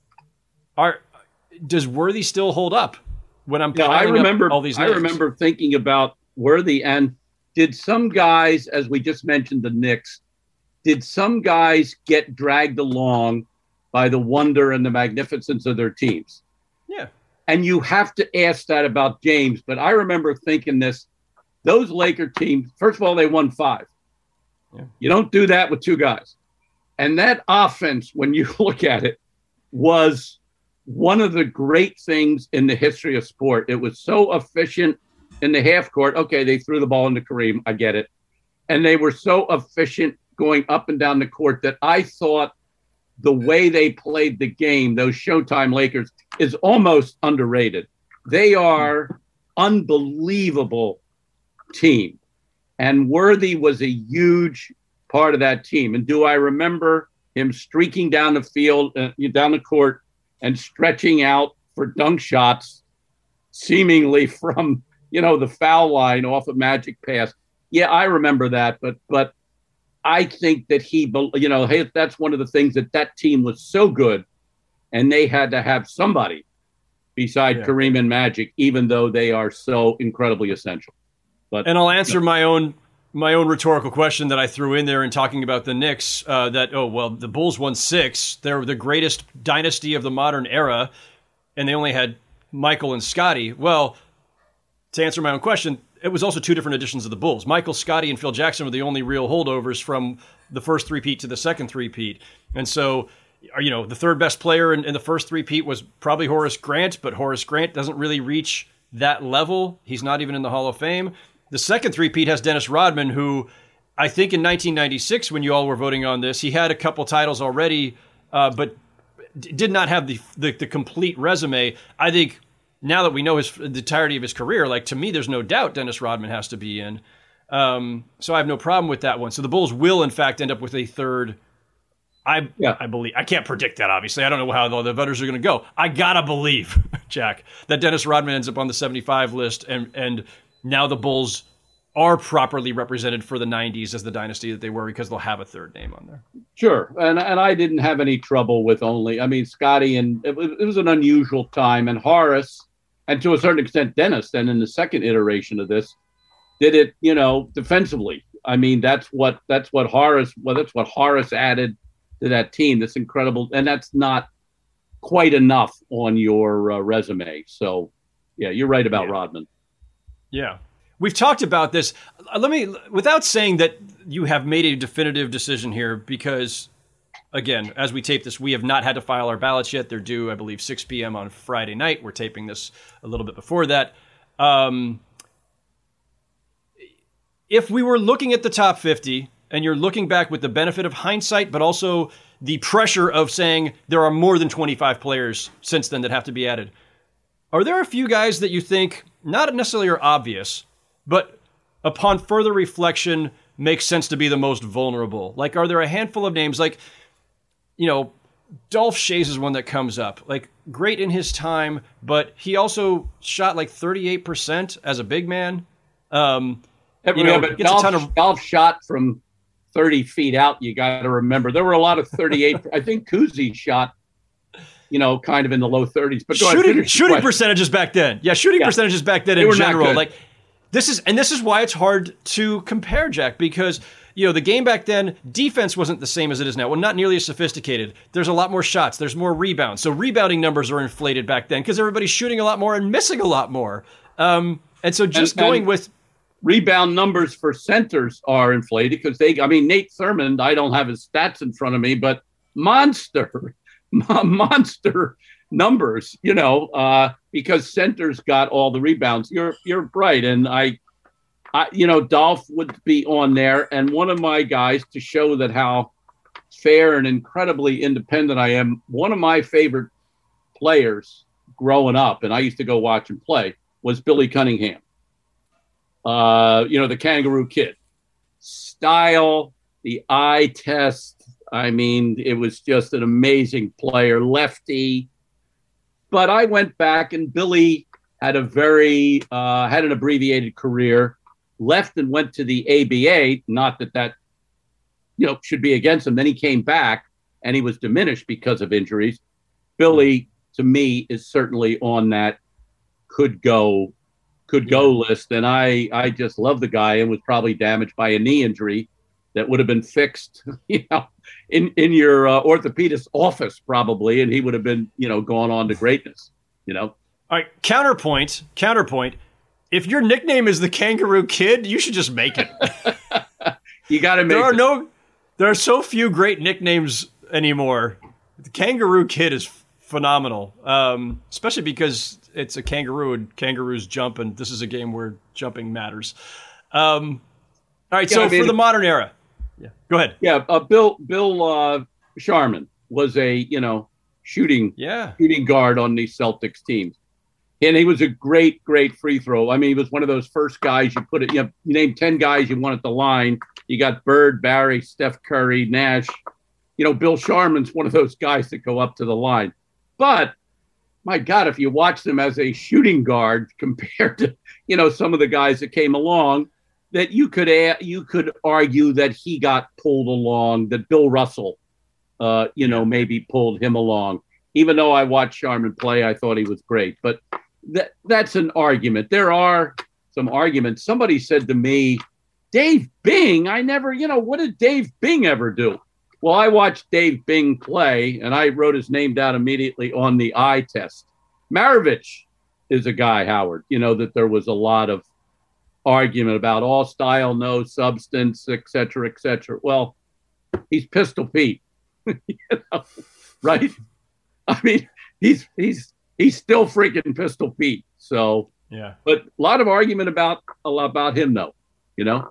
Are does Worthy still hold up when I'm? Yeah, I remember. All these names? I remember thinking about Worthy, and did some guys, as we just mentioned, the Knicks, did some guys get dragged along by the wonder and the magnificence of their teams? Yeah, and you have to ask that about James. But I remember thinking this: those Laker teams. First of all, they won five. Yeah. You don't do that with two guys, and that offense, when you look at it, was one of the great things in the history of sport. It was so efficient in the half court. Okay, they threw the ball into Kareem. I get it. And they were so efficient going up and down the court that I thought the way they played the game, those Showtime Lakers, is almost underrated. They are unbelievable team. And Worthy was a huge part of that team. And do I remember him streaking down the field, uh, down the court, and stretching out for dunk shots, seemingly from, you know, the foul line off a Magic pass. Yeah, I remember that, but but I think that he, you know, hey, that's one of the things that that team was so good, and they had to have somebody beside yeah. Kareem and Magic, even though they are so incredibly essential. But and I'll answer my own my own rhetorical question that I threw in there in talking about the Knicks, uh, that, oh, well, the Bulls won six. They're the greatest dynasty of the modern era, and they only had Michael and Scottie. Well, to answer my own question, it was also two different editions of the Bulls. Michael, Scottie, and Phil Jackson were the only real holdovers from the first three-peat to the second three-peat. And so, you know, the third best player in, in the first three-peat was probably Horace Grant, but Horace Grant doesn't really reach that level. He's not even in the Hall of Fame. The second three-peat has Dennis Rodman, who I think in nineteen ninety-six, when you all were voting on this, he had a couple titles already, uh, but d- did not have the, the the complete resume. I think now that we know his the entirety of his career, like, to me, there's no doubt Dennis Rodman has to be in. Um, so I have no problem with that one. So the Bulls will, in fact, end up with a third. I yeah. I believe. I can't predict that, obviously. I don't know how the voters are going to go. I gotta believe, Jack, that Dennis Rodman ends up on the seventy-five list, and and now the Bulls are properly represented for the nineties as the dynasty that they were because they'll have a third name on there. Sure. And and I didn't have any trouble with only, I mean, Scotty, and it was, it was an unusual time. And Horace, and to a certain extent, Dennis, then in the second iteration of this, did it, you know, defensively. I mean, that's what that's what Horace, well, that's what Horace added to that team. That's incredible. And that's not quite enough on your uh, resume. So, yeah, you're right about yeah. Rodman. Yeah. We've talked about this. Let me, without saying that you have made a definitive decision here, because, again, as we tape this, we have not had to file our ballots yet. They're due, I believe, six p.m. on Friday night. We're taping this a little bit before that. Um, if we were looking at the top fifty, and you're looking back with the benefit of hindsight, but also the pressure of saying there are more than twenty-five players since then that have to be added, are there a few guys that you think not necessarily are obvious, but upon further reflection makes sense to be the most vulnerable? Like, are there a handful of names like, you know, Dolph Schayes is one that comes up. Like, great in his time, but he also shot like thirty-eight percent as a big man. Um, You you know, know, but gets golf, a ton of golf shot from thirty feet out. You got to remember there were a lot of thirty-eight. I think Kuzi shot, you know, kind of in the low thirties. But go shooting ahead, shooting percentages back then. Yeah, shooting Yeah. percentages back then They in were not general. good. Like this is and this is why it's hard to compare, Jack, because you know the game back then, defense wasn't the same as it is now. Well, not nearly as sophisticated. There's a lot more shots. There's more rebounds. So rebounding numbers are inflated back then because everybody's shooting a lot more and missing a lot more. Um, and so just And- going and- with rebound numbers for centers are inflated because they, I mean, Nate Thurmond, I don't have his stats in front of me, but monster, monster numbers, you know, uh, because centers got all the rebounds. You're, you're right. And I, I, you know, Dolph would be on there. And one of my guys, to show that how fair and incredibly independent I am, one of my favorite players growing up, and I used to go watch him play, was Billy Cunningham. Uh, you know, the Kangaroo Kid. Style, the eye test. I mean, it was just an amazing player, lefty. But I went back, and Billy had a very, uh, had an abbreviated career, left and went to the A B A. Not that that, you know, should be against him. Then he came back, and he was diminished because of injuries. Billy, to me, is certainly on that could go could go list. And I, I just love the guy and was probably damaged by a knee injury that would have been fixed, you know, in, in your uh, orthopedist's office probably. And he would have been, you know, gone on to greatness, you know? all right, counterpoint, counterpoint. If your nickname is the Kangaroo Kid, you should just make it. You got to make There are it. no, there are so few great nicknames anymore. The Kangaroo Kid is phenomenal, um, especially because it's a kangaroo and kangaroos jump, and this is a game where jumping matters. Um, all right, Yeah, so I mean- for the modern era, yeah, go ahead. Yeah. Uh, Bill, Bill uh, Sharman was a, you know, shooting, Yeah, shooting guard on these Celtics teams. And he was a great, great free throw. I mean, he was one of those first guys you put it, you know, you name ten guys you want at the line. You got Bird, Barry, Steph Curry, Nash. You know, Bill Sharman's one of those guys that go up to the line. But my God, if you watch them as a shooting guard compared to, you know, some of the guys that came along, that you could add, you could argue that he got pulled along, that Bill Russell, uh, you know, maybe pulled him along. Even though I watched Sharman play, I thought he was great. But that that's an argument. There are some arguments. Somebody said to me, Dave Bing, I never, you know, what did Dave Bing ever do? Well, I watched Dave Bing play, and I wrote his name down immediately on the eye test. Maravich is a guy, Howard, you know, that there was a lot of argument about all style, no substance, et cetera, et cetera. Well, he's Pistol Pete, you know, right? I mean, he's he's he's still freaking Pistol Pete. So, yeah. but a lot of argument about a lot about him, though, you know.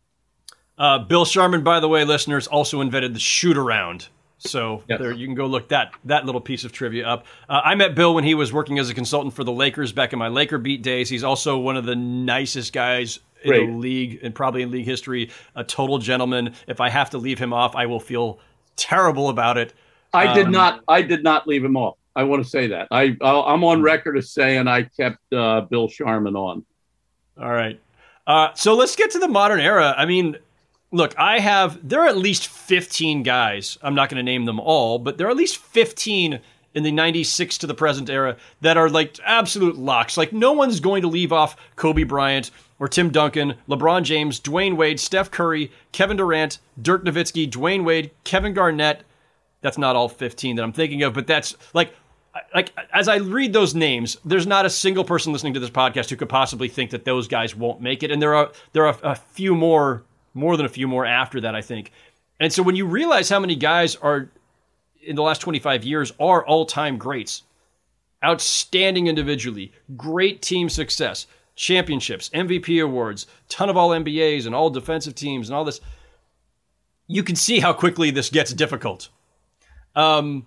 Uh, Bill Sharman, by the way, listeners, also invented the shoot around. So Yes. there, you can go look that that little piece of trivia up. Uh, I met Bill when he was working as a consultant for the Lakers back in my Laker beat days. He's also one of the nicest guys in Great. the league and probably in league history. A total gentleman. If I have to leave him off, I will feel terrible about it. I did Um, not. I did not leave him off. I want to say that. I I'm on record as saying I kept uh, Bill Sharman on. All right. Uh, so let's get to the modern era. I mean, look, I have, there are at least fifteen guys. I'm not going to name them all, but there are at least fifteen in the ninety-six to the present era that are like absolute locks. Like no one's going to leave off Kobe Bryant or Tim Duncan, LeBron James, Dwayne Wade, Steph Curry, Kevin Durant, Dirk Nowitzki, Dwayne Wade, Kevin Garnett. That's not all fifteen that I'm thinking of, but that's like, like as I read those names, there's not a single person listening to this podcast who could possibly think that those guys won't make it. And there are there are a few more, more than a few more after that, I think. And so when you realize how many guys are in the last twenty-five years are all-time greats, outstanding individually, great team success, championships, M V P awards, ton of all N B As and all defensive teams and all this, you can see how quickly this gets difficult. Um,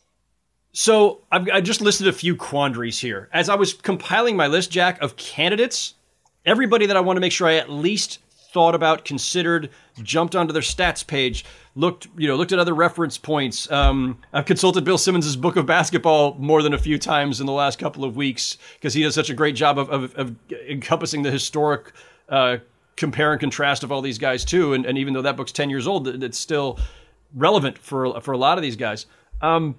so I've, I just listed a few quandaries here. As I was compiling my list, Jack, of candidates, everybody that I want to make sure I at least thought about, considered, jumped onto their stats page, looked, you know, looked at other reference points. Um, I've consulted Bill Simmons' book of basketball more than a few times in the last couple of weeks because he does such a great job of, of, of encompassing the historic uh, compare and contrast of all these guys too. And, and even though that book's ten years old, it's still relevant for for a lot of these guys. Um,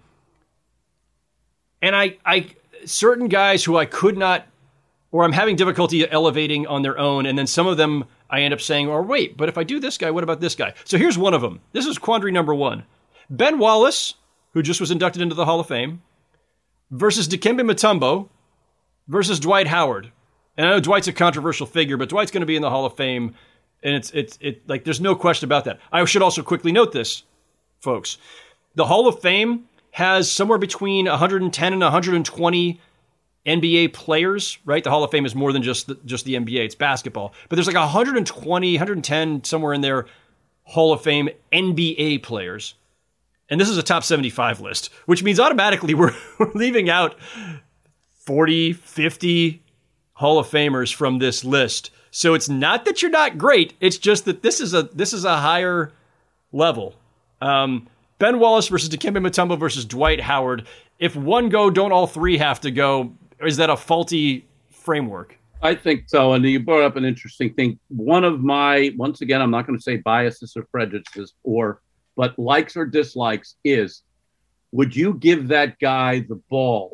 and I, I, certain guys who I could not, or I'm having difficulty elevating on their own, and then some of them I end up saying, "Or wait, but if I do this guy, what about this guy?" So here's one of them. This is quandary number one: Ben Wallace, who just was inducted into the Hall of Fame, versus Dikembe Mutombo, versus Dwight Howard. And I know Dwight's a controversial figure, but Dwight's going to be in the Hall of Fame, and it's it's it like there's no question about that. I should also quickly note this, folks: the Hall of Fame has somewhere between one hundred ten and one hundred twenty N B A players, right? The Hall of Fame is more than just the, just the N B A, it's basketball. But there's like one hundred twenty, one hundred ten, somewhere in there, Hall of Fame N B A players. And this is a top seventy-five list, which means automatically we're, we're leaving out forty, fifty Hall of Famers from this list. So it's not that you're not great, it's just that this is a this is a higher level. Um, Ben Wallace versus Dikembe Mutombo versus Dwight Howard. If one go, don't all three have to go? Or is that a faulty framework? I think so. And you brought up an interesting thing. One of my, once again, I'm not going to say biases or prejudices, or, but likes or dislikes is, would you give that guy the ball?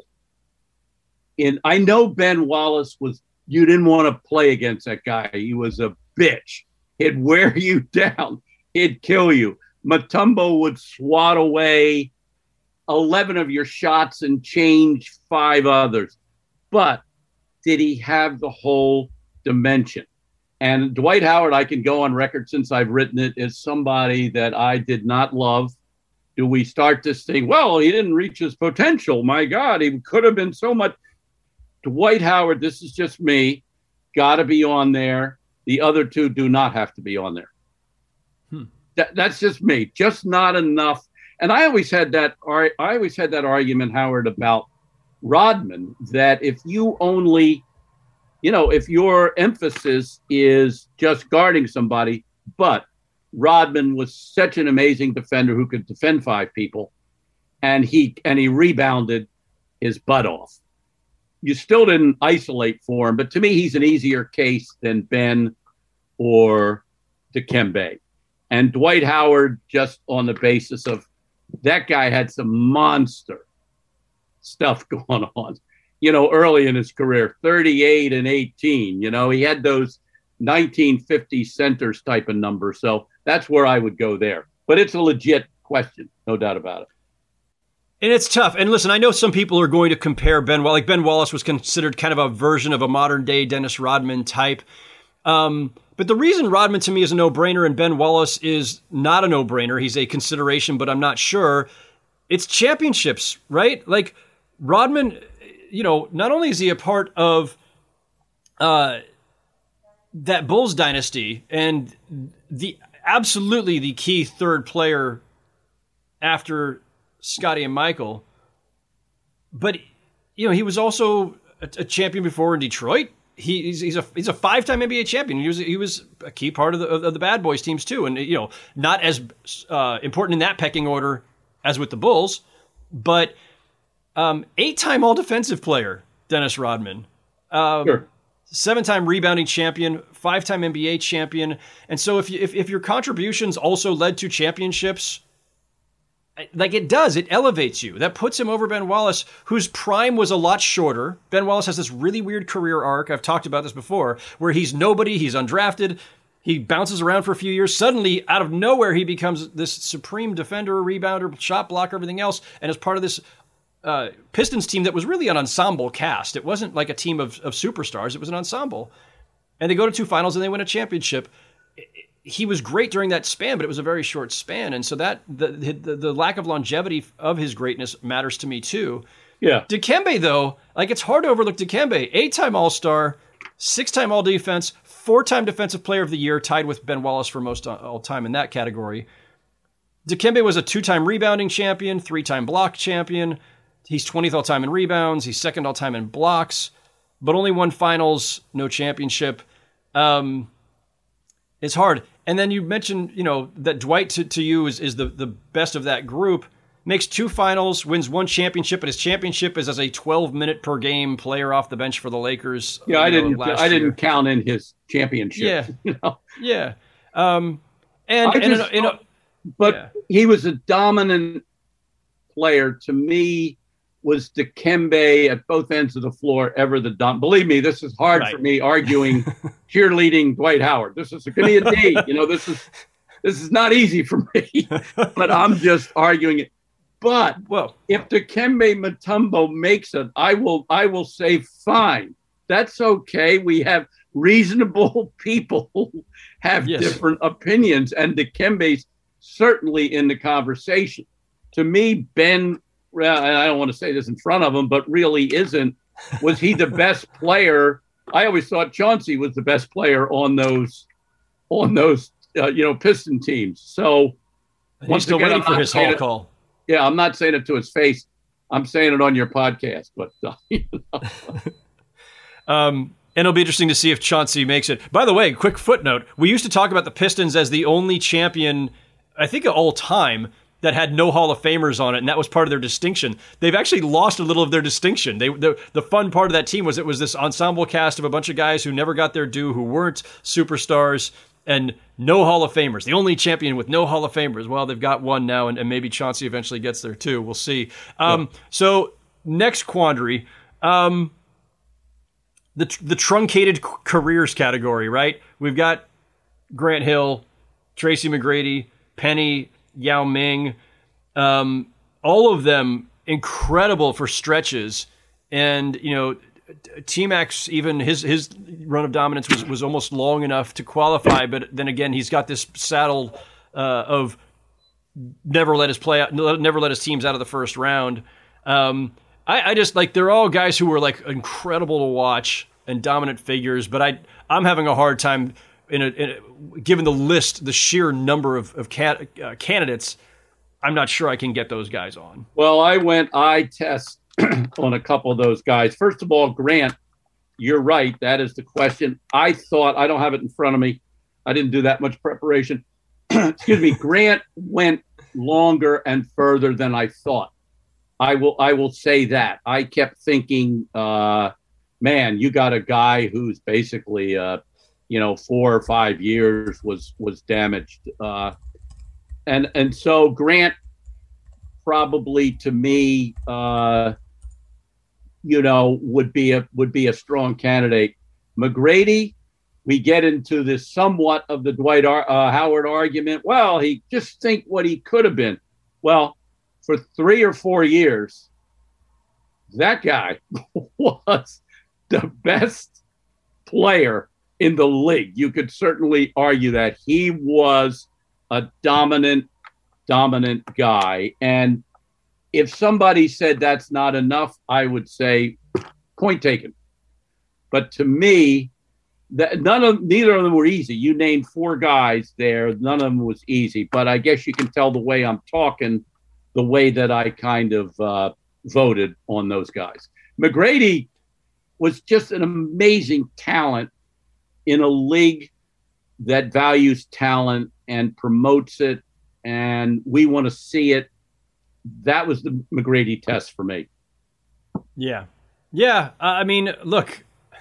And I know Ben Wallace was, you didn't want to play against that guy. He was a bitch. He'd wear you down. He'd kill you. Mutombo would swat away eleven of your shots and change five others. But did he have the whole dimension? And Dwight Howard, I can go on record since I've written it, is somebody that I did not love. Do we start this thing? Well, he didn't reach his potential. My God, he could have been so much. Dwight Howard, this is just me, got to be on there. The other two do not have to be on there. Hmm. That, that's just me. Just not enough. And I always had that. I always had that argument, Howard, about Rodman, that if you only, you know, if your emphasis is just guarding somebody, but Rodman was such an amazing defender who could defend five people, and he and he rebounded his butt off. You still didn't isolate for him, but to me, he's an easier case than Ben or Dikembe. And Dwight Howard, just on the basis of that guy had some monster stuff going on, you know, early in his career, thirty-eight and eighteen, you know, he had those nineteen fifty centers type of numbers. So that's where I would go there. But it's a legit question, no doubt about it. And it's tough. And listen, I know some people are going to compare Ben Wallace. Like Ben Wallace was considered kind of a version of a modern day Dennis Rodman type. Um, but the reason Rodman to me is a no-brainer and Ben Wallace is not a no-brainer, he's a consideration, but I'm not sure, it's championships, right? Like Rodman, you know, not only is he a part of uh, that Bulls dynasty and the absolutely the key third player after Scottie and Michael, but you know he was also a, a champion before in Detroit. He, he's he's a he's a five-time N B A champion. He was he was a key part of the of the Bad Boys teams too, and you know not as uh, important in that pecking order as with the Bulls, but um, eight-time All-Defensive player Dennis Rodman. Um, sure. seven-time rebounding champion, five-time N B A champion. And so if, you, if if your contributions also led to championships, like it does, it elevates you. That puts him over Ben Wallace, whose prime was a lot shorter. Ben Wallace has this really weird career arc. I've talked about this before, where he's nobody, he's undrafted, he bounces around for a few years. Suddenly, out of nowhere, he becomes this supreme defender, rebounder, shot blocker, everything else, and is part of this uh, Pistons team that was really an ensemble cast. It wasn't like a team of, of superstars. It was an ensemble. And they go to two finals and they win a championship. He was great during that span, but it was a very short span. And so that the the, the lack of longevity of his greatness matters to me too. Yeah. Dikembe, though, like it's hard to overlook Dikembe. Eight-time All-Star, six-time All-Defense, four-time Defensive Player of the Year, tied with Ben Wallace for most all-time in that category. Dikembe was a two-time rebounding champion, three-time block champion. He's twentieth all-time in rebounds. He's second all-time in blocks, but only won finals, no championship. Um, it's hard. And then you mentioned, you know, that Dwight to, to you is, is the, the best of that group. Makes two finals, wins one championship, but his championship is as a twelve minute per game player off the bench for the Lakers. Yeah, I know, didn't. I year. didn't count in his championship. Yeah, you know? yeah. Um, and I and just, you know, but yeah. he was a dominant player to me. Was Dikembe at both ends of the floor ever the dom? Believe me, this is hard right. for me arguing cheerleading Dwight Howard. This is give me a D. You know, this is this is not easy for me, but I'm just arguing it. But Whoa. if Dikembe Mutombo makes it, I will I will say fine. That's okay. We have reasonable people who have yes. different opinions, and Dikembe's certainly in the conversation. To me, Ben. Well, and I don't want to say this in front of him, but really isn't. Was he the best player? I always thought Chauncey was the best player on those, on those, uh, you know, Piston teams. So he's still again, waiting I'm for his hall call. Yeah, I'm not saying it to his face. I'm saying it on your podcast. But uh, you know. um, and it'll be interesting to see if Chauncey makes it. By the way, quick footnote: we used to talk about the Pistons as the only champion, I think, of all time that had no Hall of Famers on it, and that was part of their distinction. They've actually lost a little of their distinction. They the, the fun part of that team was it was this ensemble cast of a bunch of guys who never got their due, who weren't superstars, and no Hall of Famers. The only champion with no Hall of Famers. Well, they've got one now, and, and maybe Chauncey eventually gets there too. We'll see. Um, yeah. So next quandary, um, the the truncated careers category, right? We've got Grant Hill, Tracy McGrady, Penny, Yao Ming, um, all of them incredible for stretches. And, you know, T-Max, even his his run of dominance was, was almost long enough to qualify. But then again, he's got this saddle uh, of never let his play out, never let his teams out of the first round. Um, I, I just like, they're all guys who were like incredible to watch and dominant figures. But I, I'm having a hard time In a, in a, given the list, the sheer number of, of cat, uh, candidates, I'm not sure I can get those guys on. Well, I went eye test on a couple of those guys. First of all, Grant, you're right. That is the question. I thought, I don't have it in front of me. I didn't do that much preparation. Excuse me. Grant went longer and further than I thought. I will, I will say that. I kept thinking, uh, man, you got a guy who's basically, uh, you know, four or five years was was damaged, uh, and and so Grant probably to me, uh, you know, would be a would be a strong candidate. McGrady, we get into this somewhat of the Dwight Ar- uh, Howard argument. Well, he just think what he could have been. Well, for three or four years, that guy was the best player in the league. You could certainly argue that he was a dominant, dominant guy. And if somebody said that's not enough, I would say point taken. But to me, that none of neither of them were easy. You named four guys there. None of them was easy. But I guess you can tell the way I'm talking, the way that I kind of uh, voted on those guys. McGrady was just an amazing talent in a league that values talent and promotes it, and we want to see it. That was the McGrady test for me. Yeah. Yeah. Uh, I mean, look,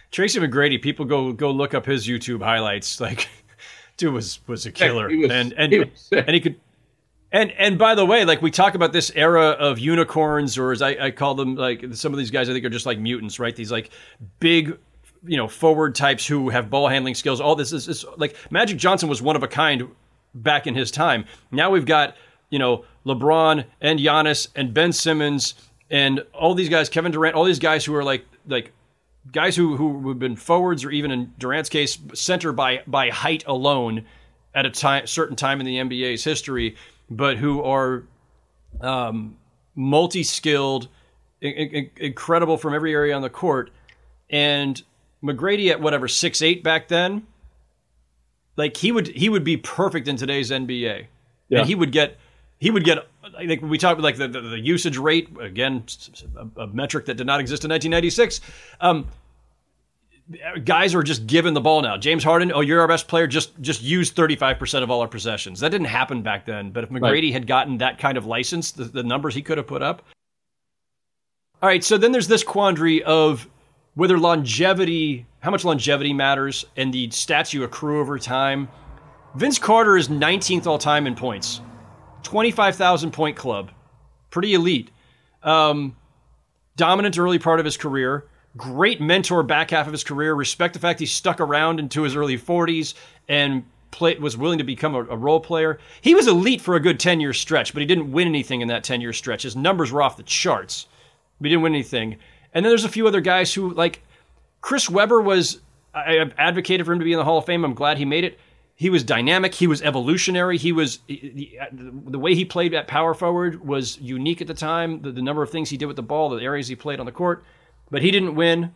Tracy McGrady, people go go look up his YouTube highlights. Like, dude was was a killer, was, and and and he could. And and by the way, like we talk about this era of unicorns, or as I, I call them, like some of these guys I think are just like mutants, right? These like big, you know, forward types who have ball handling skills. All this is, is like Magic Johnson was one of a kind back in his time. Now we've got, you know, LeBron and Giannis and Ben Simmons and all these guys, Kevin Durant, all these guys who are like like guys who who have been forwards, or even in Durant's case, center by by height alone at a time certain time in the N B A's history, but who are um, multi-skilled, I- I- incredible from every area on the court. And McGrady at whatever six eight back then, like he would he would be perfect in today's N B A, yeah. and he would get he would get. I think we talked about like the, the, the usage rate, again, a, a metric that did not exist in nineteen ninety-six. Um, guys are just given the ball now. James Harden, oh, you're our best player. Just just use thirty-five percent of all our possessions. That didn't happen back then. But if McGrady right. had gotten that kind of license, the, the numbers he could have put up. All right, so then there's this quandary of whether longevity, how much longevity matters, and the stats you accrue over time. Vince Carter is nineteenth all-time in points. twenty-five thousand point club. Pretty elite. Um, dominant early part of his career. Great mentor back half of his career. Respect the fact he stuck around into his early forties and play, was willing to become a, a role player. He was elite for a good ten-year stretch, but he didn't win anything in that ten-year stretch. His numbers were off the charts, but he didn't win anything. And then there's a few other guys who, like Chris Webber was, I, I advocated for him to be in the Hall of Fame. I'm glad he made it. He was dynamic. He was evolutionary. He was he, the way he played at power forward was unique at the time. The, the number of things he did with the ball, the areas he played on the court. But he didn't win.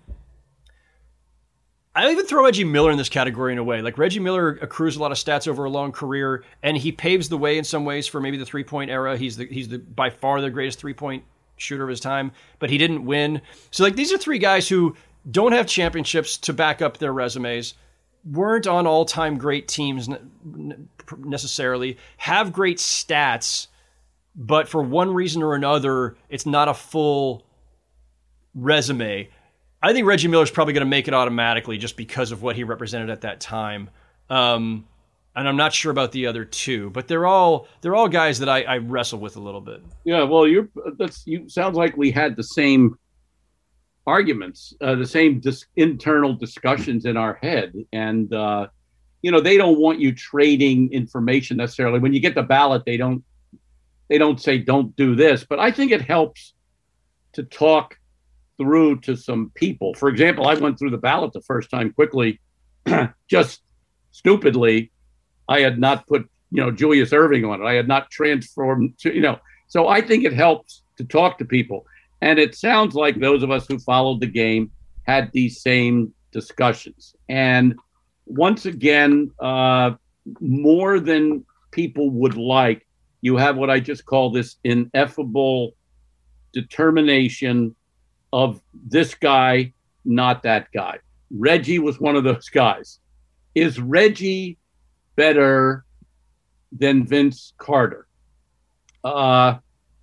I even throw Reggie Miller in this category in a way. Like Reggie Miller accrues a lot of stats over a long career, and he paves the way in some ways for maybe the three-point era. He's the he's the by far the greatest three-point shooter of his time, but he didn't win. So like these are three guys who don't have championships to back up their resumes, weren't on all-time great teams necessarily, have great stats, but for one reason or another, it's not a full resume. I think Reggie Miller's probably going to make it automatically just because of what he represented at that time. Um, and I'm not sure about the other two, but they're all they're all guys that I, I wrestle with a little bit. Yeah, well, you're that's you sounds like we had the same arguments, uh, the same dis- internal discussions in our head, and uh, you know they don't want you trading information necessarily. When you get the ballot, they don't they don't say don't do this, but I think it helps to talk through to some people. For example, I went through the ballot the first time quickly, just stupidly. I had not put, you know, Julius Erving on it. I had not transformed to, you know, so I think it helps to talk to people. And it sounds like those of us who followed the game had these same discussions. And once again, uh, more than people would like, you have what I just call this ineffable determination of this guy, not that guy. Reggie was one of those guys. Is Reggie better than Vince Carter? Uh,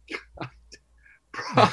pro-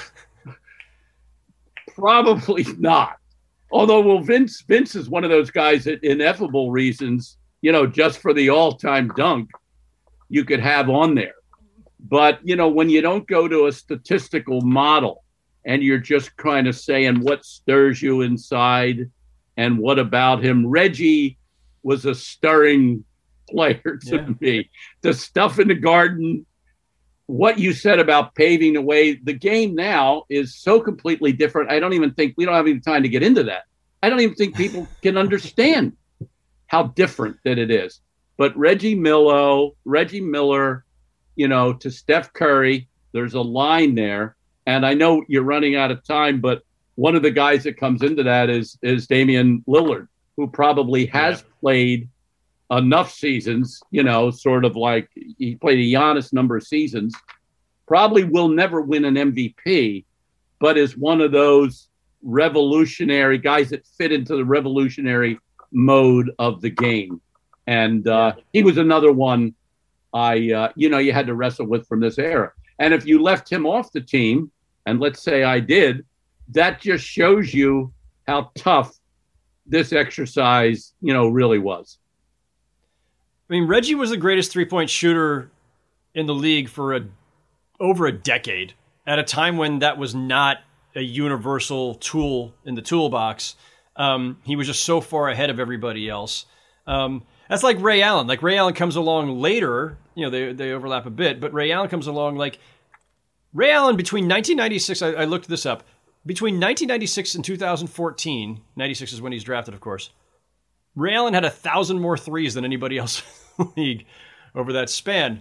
probably not. Although, well, Vince Vince is one of those guys that ineffable reasons, you know, just for the all-time dunk, you could have on there. But, you know, when you don't go to a statistical model, and you're just kind of saying what stirs you inside and what about him. Reggie was a stirring player to yeah. me. The stuff in the Garden, what you said about paving the way, the game now is so completely different. I don't even think, we don't have any time to get into that. I don't even think people can understand how different that it is. But Reggie Miller, Reggie Miller, you know, to Steph Curry, there's a line there. And I know you're running out of time, but one of the guys that comes into that is is Damian Lillard, who probably has yeah. played enough seasons, you know, sort of like he played a Giannis number of seasons, probably will never win an M V P, but is one of those revolutionary guys that fit into the revolutionary mode of the game. And uh, he was another one I, uh, you know, you had to wrestle with from this era. And if you left him off the team, and let's say I did, that just shows you how tough this exercise, you know, really was. I mean, Reggie was the greatest three-point shooter in the league for a, over a decade, at a time when that was not a universal tool in the toolbox. Um, he was just so far ahead of everybody else. Um, that's like Ray Allen. Like Ray Allen comes along later. You know, they they overlap a bit, but Ray Allen comes along like Ray Allen between nineteen ninety-six. I, I looked this up. Between nineteen ninety-six and two thousand fourteen, ninety-six is when he's drafted, of course. Ray Allen had a thousand more threes than anybody else in the league over that span.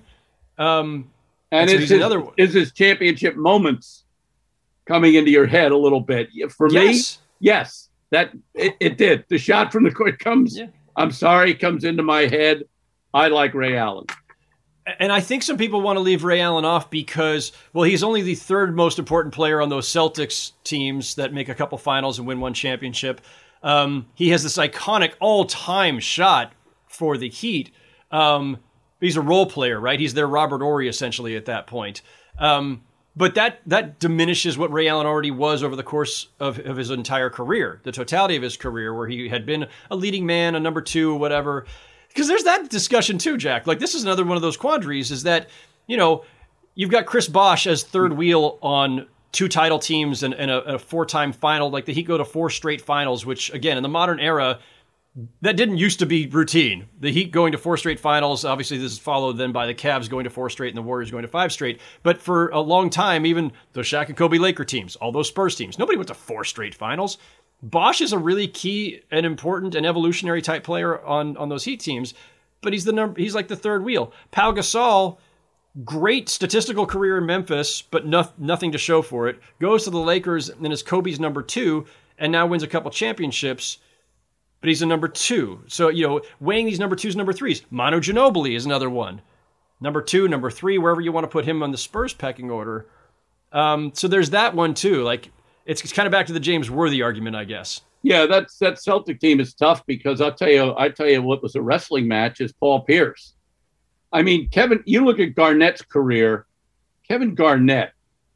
Um, and and so is, he's his, another is his championship moments coming into your head a little bit? For yes. me, yes, that it, it did. The shot from the court comes. Yeah. I'm sorry, comes into my head. I like Ray Allen. And I think some people want to leave Ray Allen off because, well, he's only the third most important player on those Celtics teams that make a couple finals and win one championship. Um, he has this iconic all-time shot for the Heat. Um, he's a role player, right? He's their Robert Horry essentially at that point. Um, but that that diminishes what Ray Allen already was over the course of, of his entire career, the totality of his career, where he had been a leading man, a number two, whatever. Because there's that discussion too, Jack. Like, this is another one of those quandaries, is that, you know, you've got Chris Bosh as third wheel on two title teams and, and a, a four-time final. Like, the Heat go to four straight finals, which, again, in the modern era, that didn't used to be routine. The Heat going to four straight finals, obviously this is followed then by the Cavs going to four straight and the Warriors going to five straight. But for a long time, even the Shaq and Kobe Laker teams, all those Spurs teams, nobody went to four straight finals. Bosh is a really key and important and evolutionary type player on, on those Heat teams, but he's the number, he's like the third wheel. Pau Gasol, great statistical career in Memphis, but no, nothing to show for it. Goes to the Lakers and is Kobe's number two, and now wins a couple championships. But he's a number two. So, you know, weighing these number twos, number threes. Manu Ginobili is another one. Number two, number three, wherever you want to put him on the Spurs pecking order. Um, so there's that one too. Like, it's, it's kind of back to the James Worthy argument, I guess. Yeah, that's that Celtic team is tough because I'll tell you, I tell you what was a wrestling match is Paul Pierce. I mean, Kevin, you look at Garnett's career. Kevin Garnett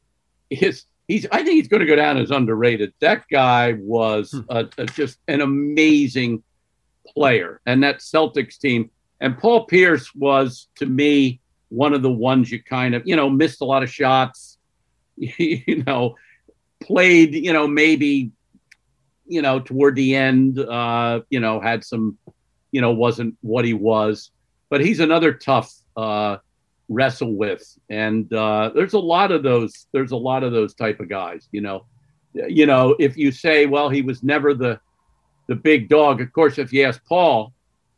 is. He's, I think he's going to go down as underrated. That guy was a, a, just an amazing player. And that Celtics team. And Paul Pierce was, to me, one of the ones you kind of, you know, missed a lot of shots, you know, played, you know, maybe, you know, toward the end, uh, you know, had some, you know, wasn't what he was. But he's another tough uh wrestle with, and uh there's a lot of those there's a lot of those type of guys, you know you know if you say, well, he was never the the big dog, of course, if you ask Paul,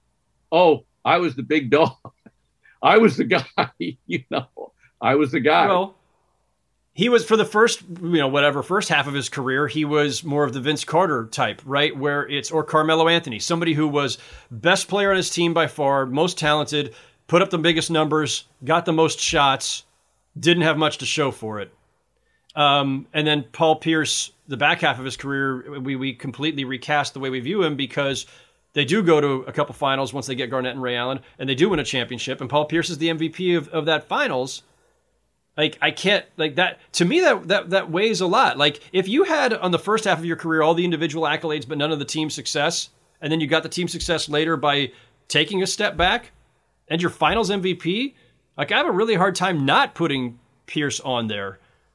oh, I was the big dog. I was the guy. you know I was the guy. Well, he was, for the first, you know, whatever, first half of his career, he was more of the Vince Carter type, right? Where it's, or Carmelo Anthony, somebody who was best player on his team by far, most talented, put up the biggest numbers, got the most shots, didn't have much to show for it. Um, and then Paul Pierce, the back half of his career, we, we completely recast the way we view him because they do go to a couple finals once they get Garnett and Ray Allen, and they do win a championship, and Paul Pierce is the M V P of, of that finals. Like, I can't, like that, to me, that, that that weighs a lot. Like, if you had on the first half of your career all the individual accolades but none of the team success, and then you got the team success later by taking a step back, and your finals M V P, like, I have a really hard time not putting Pierce on there.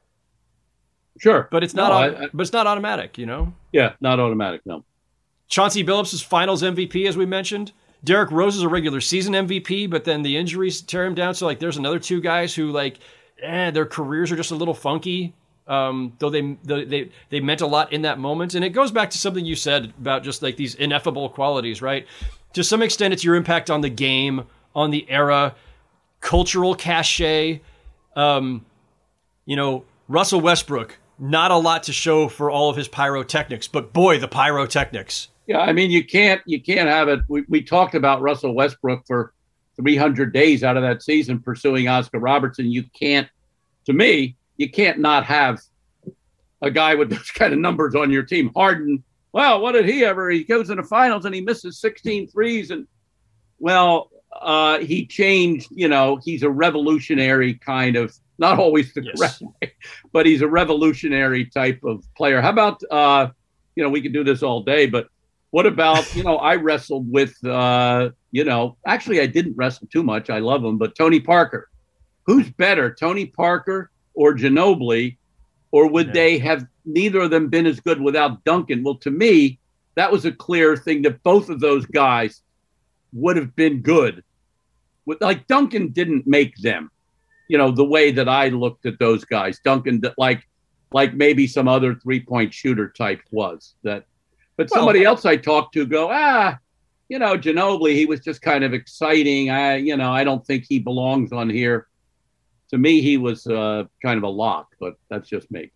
Sure. But it's not, no, au- I, I, but it's not automatic, you know? Yeah, not automatic, no. Chauncey Billups is finals M V P, as we mentioned. Derrick Rose is a regular season M V P, but then the injuries tear him down. So, like, there's another two guys who, like, eh, their careers are just a little funky, um, though they, they they meant a lot in that moment. And it goes back to something you said about just, like, these ineffable qualities, right? To some extent, it's your impact on the game, on the era, cultural cachet. Um, you know, Russell Westbrook, not a lot to show for all of his pyrotechnics, but boy, the pyrotechnics. Yeah, I mean, you can't you can't have it. We, we talked about Russell Westbrook for three hundred days out of that season pursuing Oscar Robertson. You can't, to me, you can't not have a guy with those kind of numbers on your team. Harden, well, what did he ever? He goes in the finals and he misses sixteen threes. And, well, uh, he changed, you know, he's a revolutionary kind of, not always the Yes. correct way, but he's a revolutionary type of player. How about, uh, you know, we could do this all day, but What about, you know, I wrestled with, uh, you know, actually I didn't wrestle too much. I love him, but Tony Parker. Who's better, Tony Parker or Ginobili? Or would yeah. they have neither of them been as good without Duncan? Well, to me, that was a clear thing that both of those guys would have been good. With, like Duncan didn't make them, you know, the way that I looked at those guys. Duncan, like, like maybe some other three-point shooter type was that. But somebody well, else I talked to go, ah, you know, Ginobili, he was just kind of exciting. I, you know, I don't think he belongs on here. To me, he was uh, kind of a lock, but that's just me.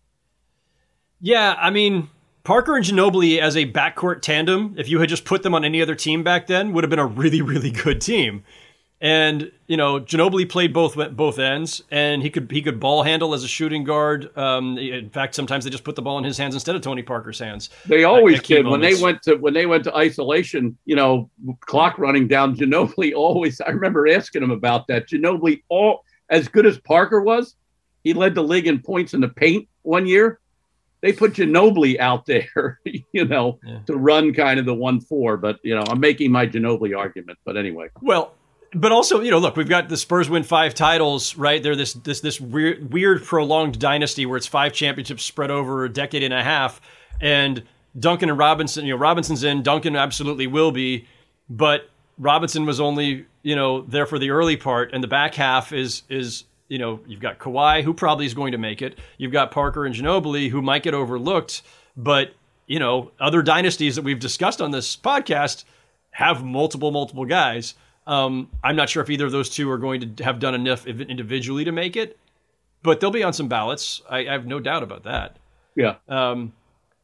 Yeah, I mean, Parker and Ginobili as a backcourt tandem, if you had just put them on any other team back then, would have been a really, really good team. And, you know, Ginobili played both both ends, and he could he could ball handle as a shooting guard. Um, in fact, sometimes they just put the ball in his hands instead of Tony Parker's hands. They always uh, did. When they went to when they went to isolation, you know, clock running down, Ginobili always, I remember asking him about that. Ginobili, all as good as Parker was, he led the league in points in the paint one year. They put Ginobili out there, you know, yeah. to run kind of the one four. But, you know, I'm making my Ginobili argument. But anyway. Well, but also, you know, look, we've got the Spurs win five titles, right? They're this this this weird, weird prolonged dynasty where it's five championships spread over a decade and a half. And Duncan and Robinson, you know, Robinson's in, Duncan absolutely will be. But Robinson was only, you know, there for the early part. And the back half is is... You know, you've got Kawhi, who probably is going to make it. You've got Parker and Ginobili, who might get overlooked. But, you know, other dynasties that we've discussed on this podcast have multiple, multiple guys. Um, I'm not sure if either of those two are going to have done enough individually to make it. But they'll be on some ballots. I, I have no doubt about that. Yeah. Um,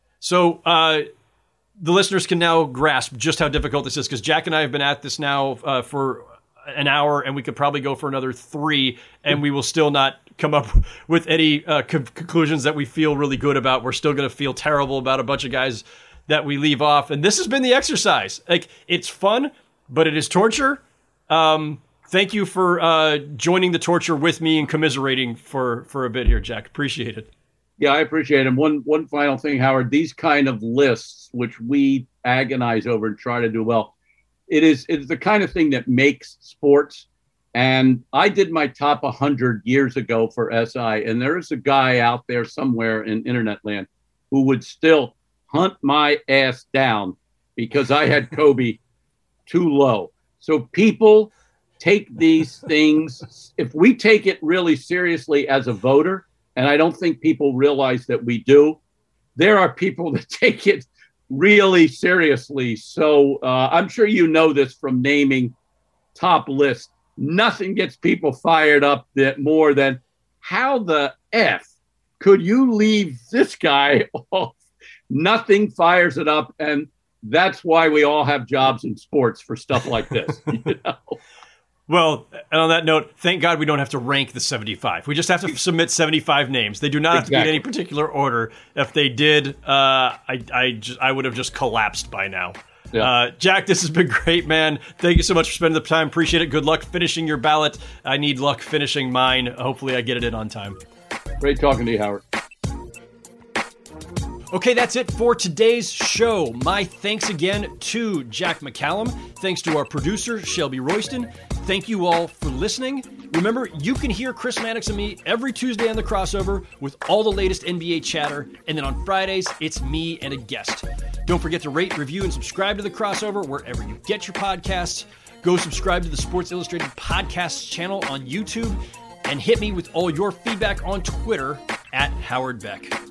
so uh, the listeners can now grasp just how difficult this is, because Jack and I have been at this now uh, for an hour, and we could probably go for another three, and we will still not come up with any uh, co- conclusions that we feel really good about. We're still going to feel terrible about a bunch of guys that we leave off. And this has been the exercise. Like, it's fun, but it is torture. Um, thank you for uh, joining the torture with me and commiserating for, for a bit here, Jack. Appreciate it. Yeah, I appreciate it. And one, one final thing, Howard, these kind of lists, which we agonize over and try to do well, It is it's the kind of thing that makes sports. And I did my top one hundred years ago for S I, and there is a guy out there somewhere in internet land who would still hunt my ass down because I had Kobe too low. So people take these things, if we take it really seriously as a voter, and I don't think people realize that we do, there are people that take it really seriously. So uh, I'm sure you know this from naming top lists. Nothing gets people fired up that more than how the F could you leave this guy off? Nothing fires it up. And that's why we all have jobs in sports for stuff like this. You know? Well, and on that note, thank God we don't have to rank the seventy-five. We just have to submit seventy-five names. They do not have exactly. to be in any particular order. If they did, uh, I I, just, I would have just collapsed by now. Yeah. Uh, Jack, this has been great, man. Thank you so much for spending the time. Appreciate it. Good luck finishing your ballot. I need luck finishing mine. Hopefully I get it in on time. Great talking to you, Howard. Okay, that's it for today's show. My thanks again to Jack McCallum. Thanks to our producer, Shelby Royston. Thank you all for listening. Remember, you can hear Chris Mannix and me every Tuesday on The Crossover with all the latest N B A chatter. And then on Fridays, it's me and a guest. Don't forget to rate, review, and subscribe to The Crossover wherever you get your podcasts. Go subscribe to the Sports Illustrated Podcasts channel on YouTube. And hit me with all your feedback on Twitter at Howard Beck.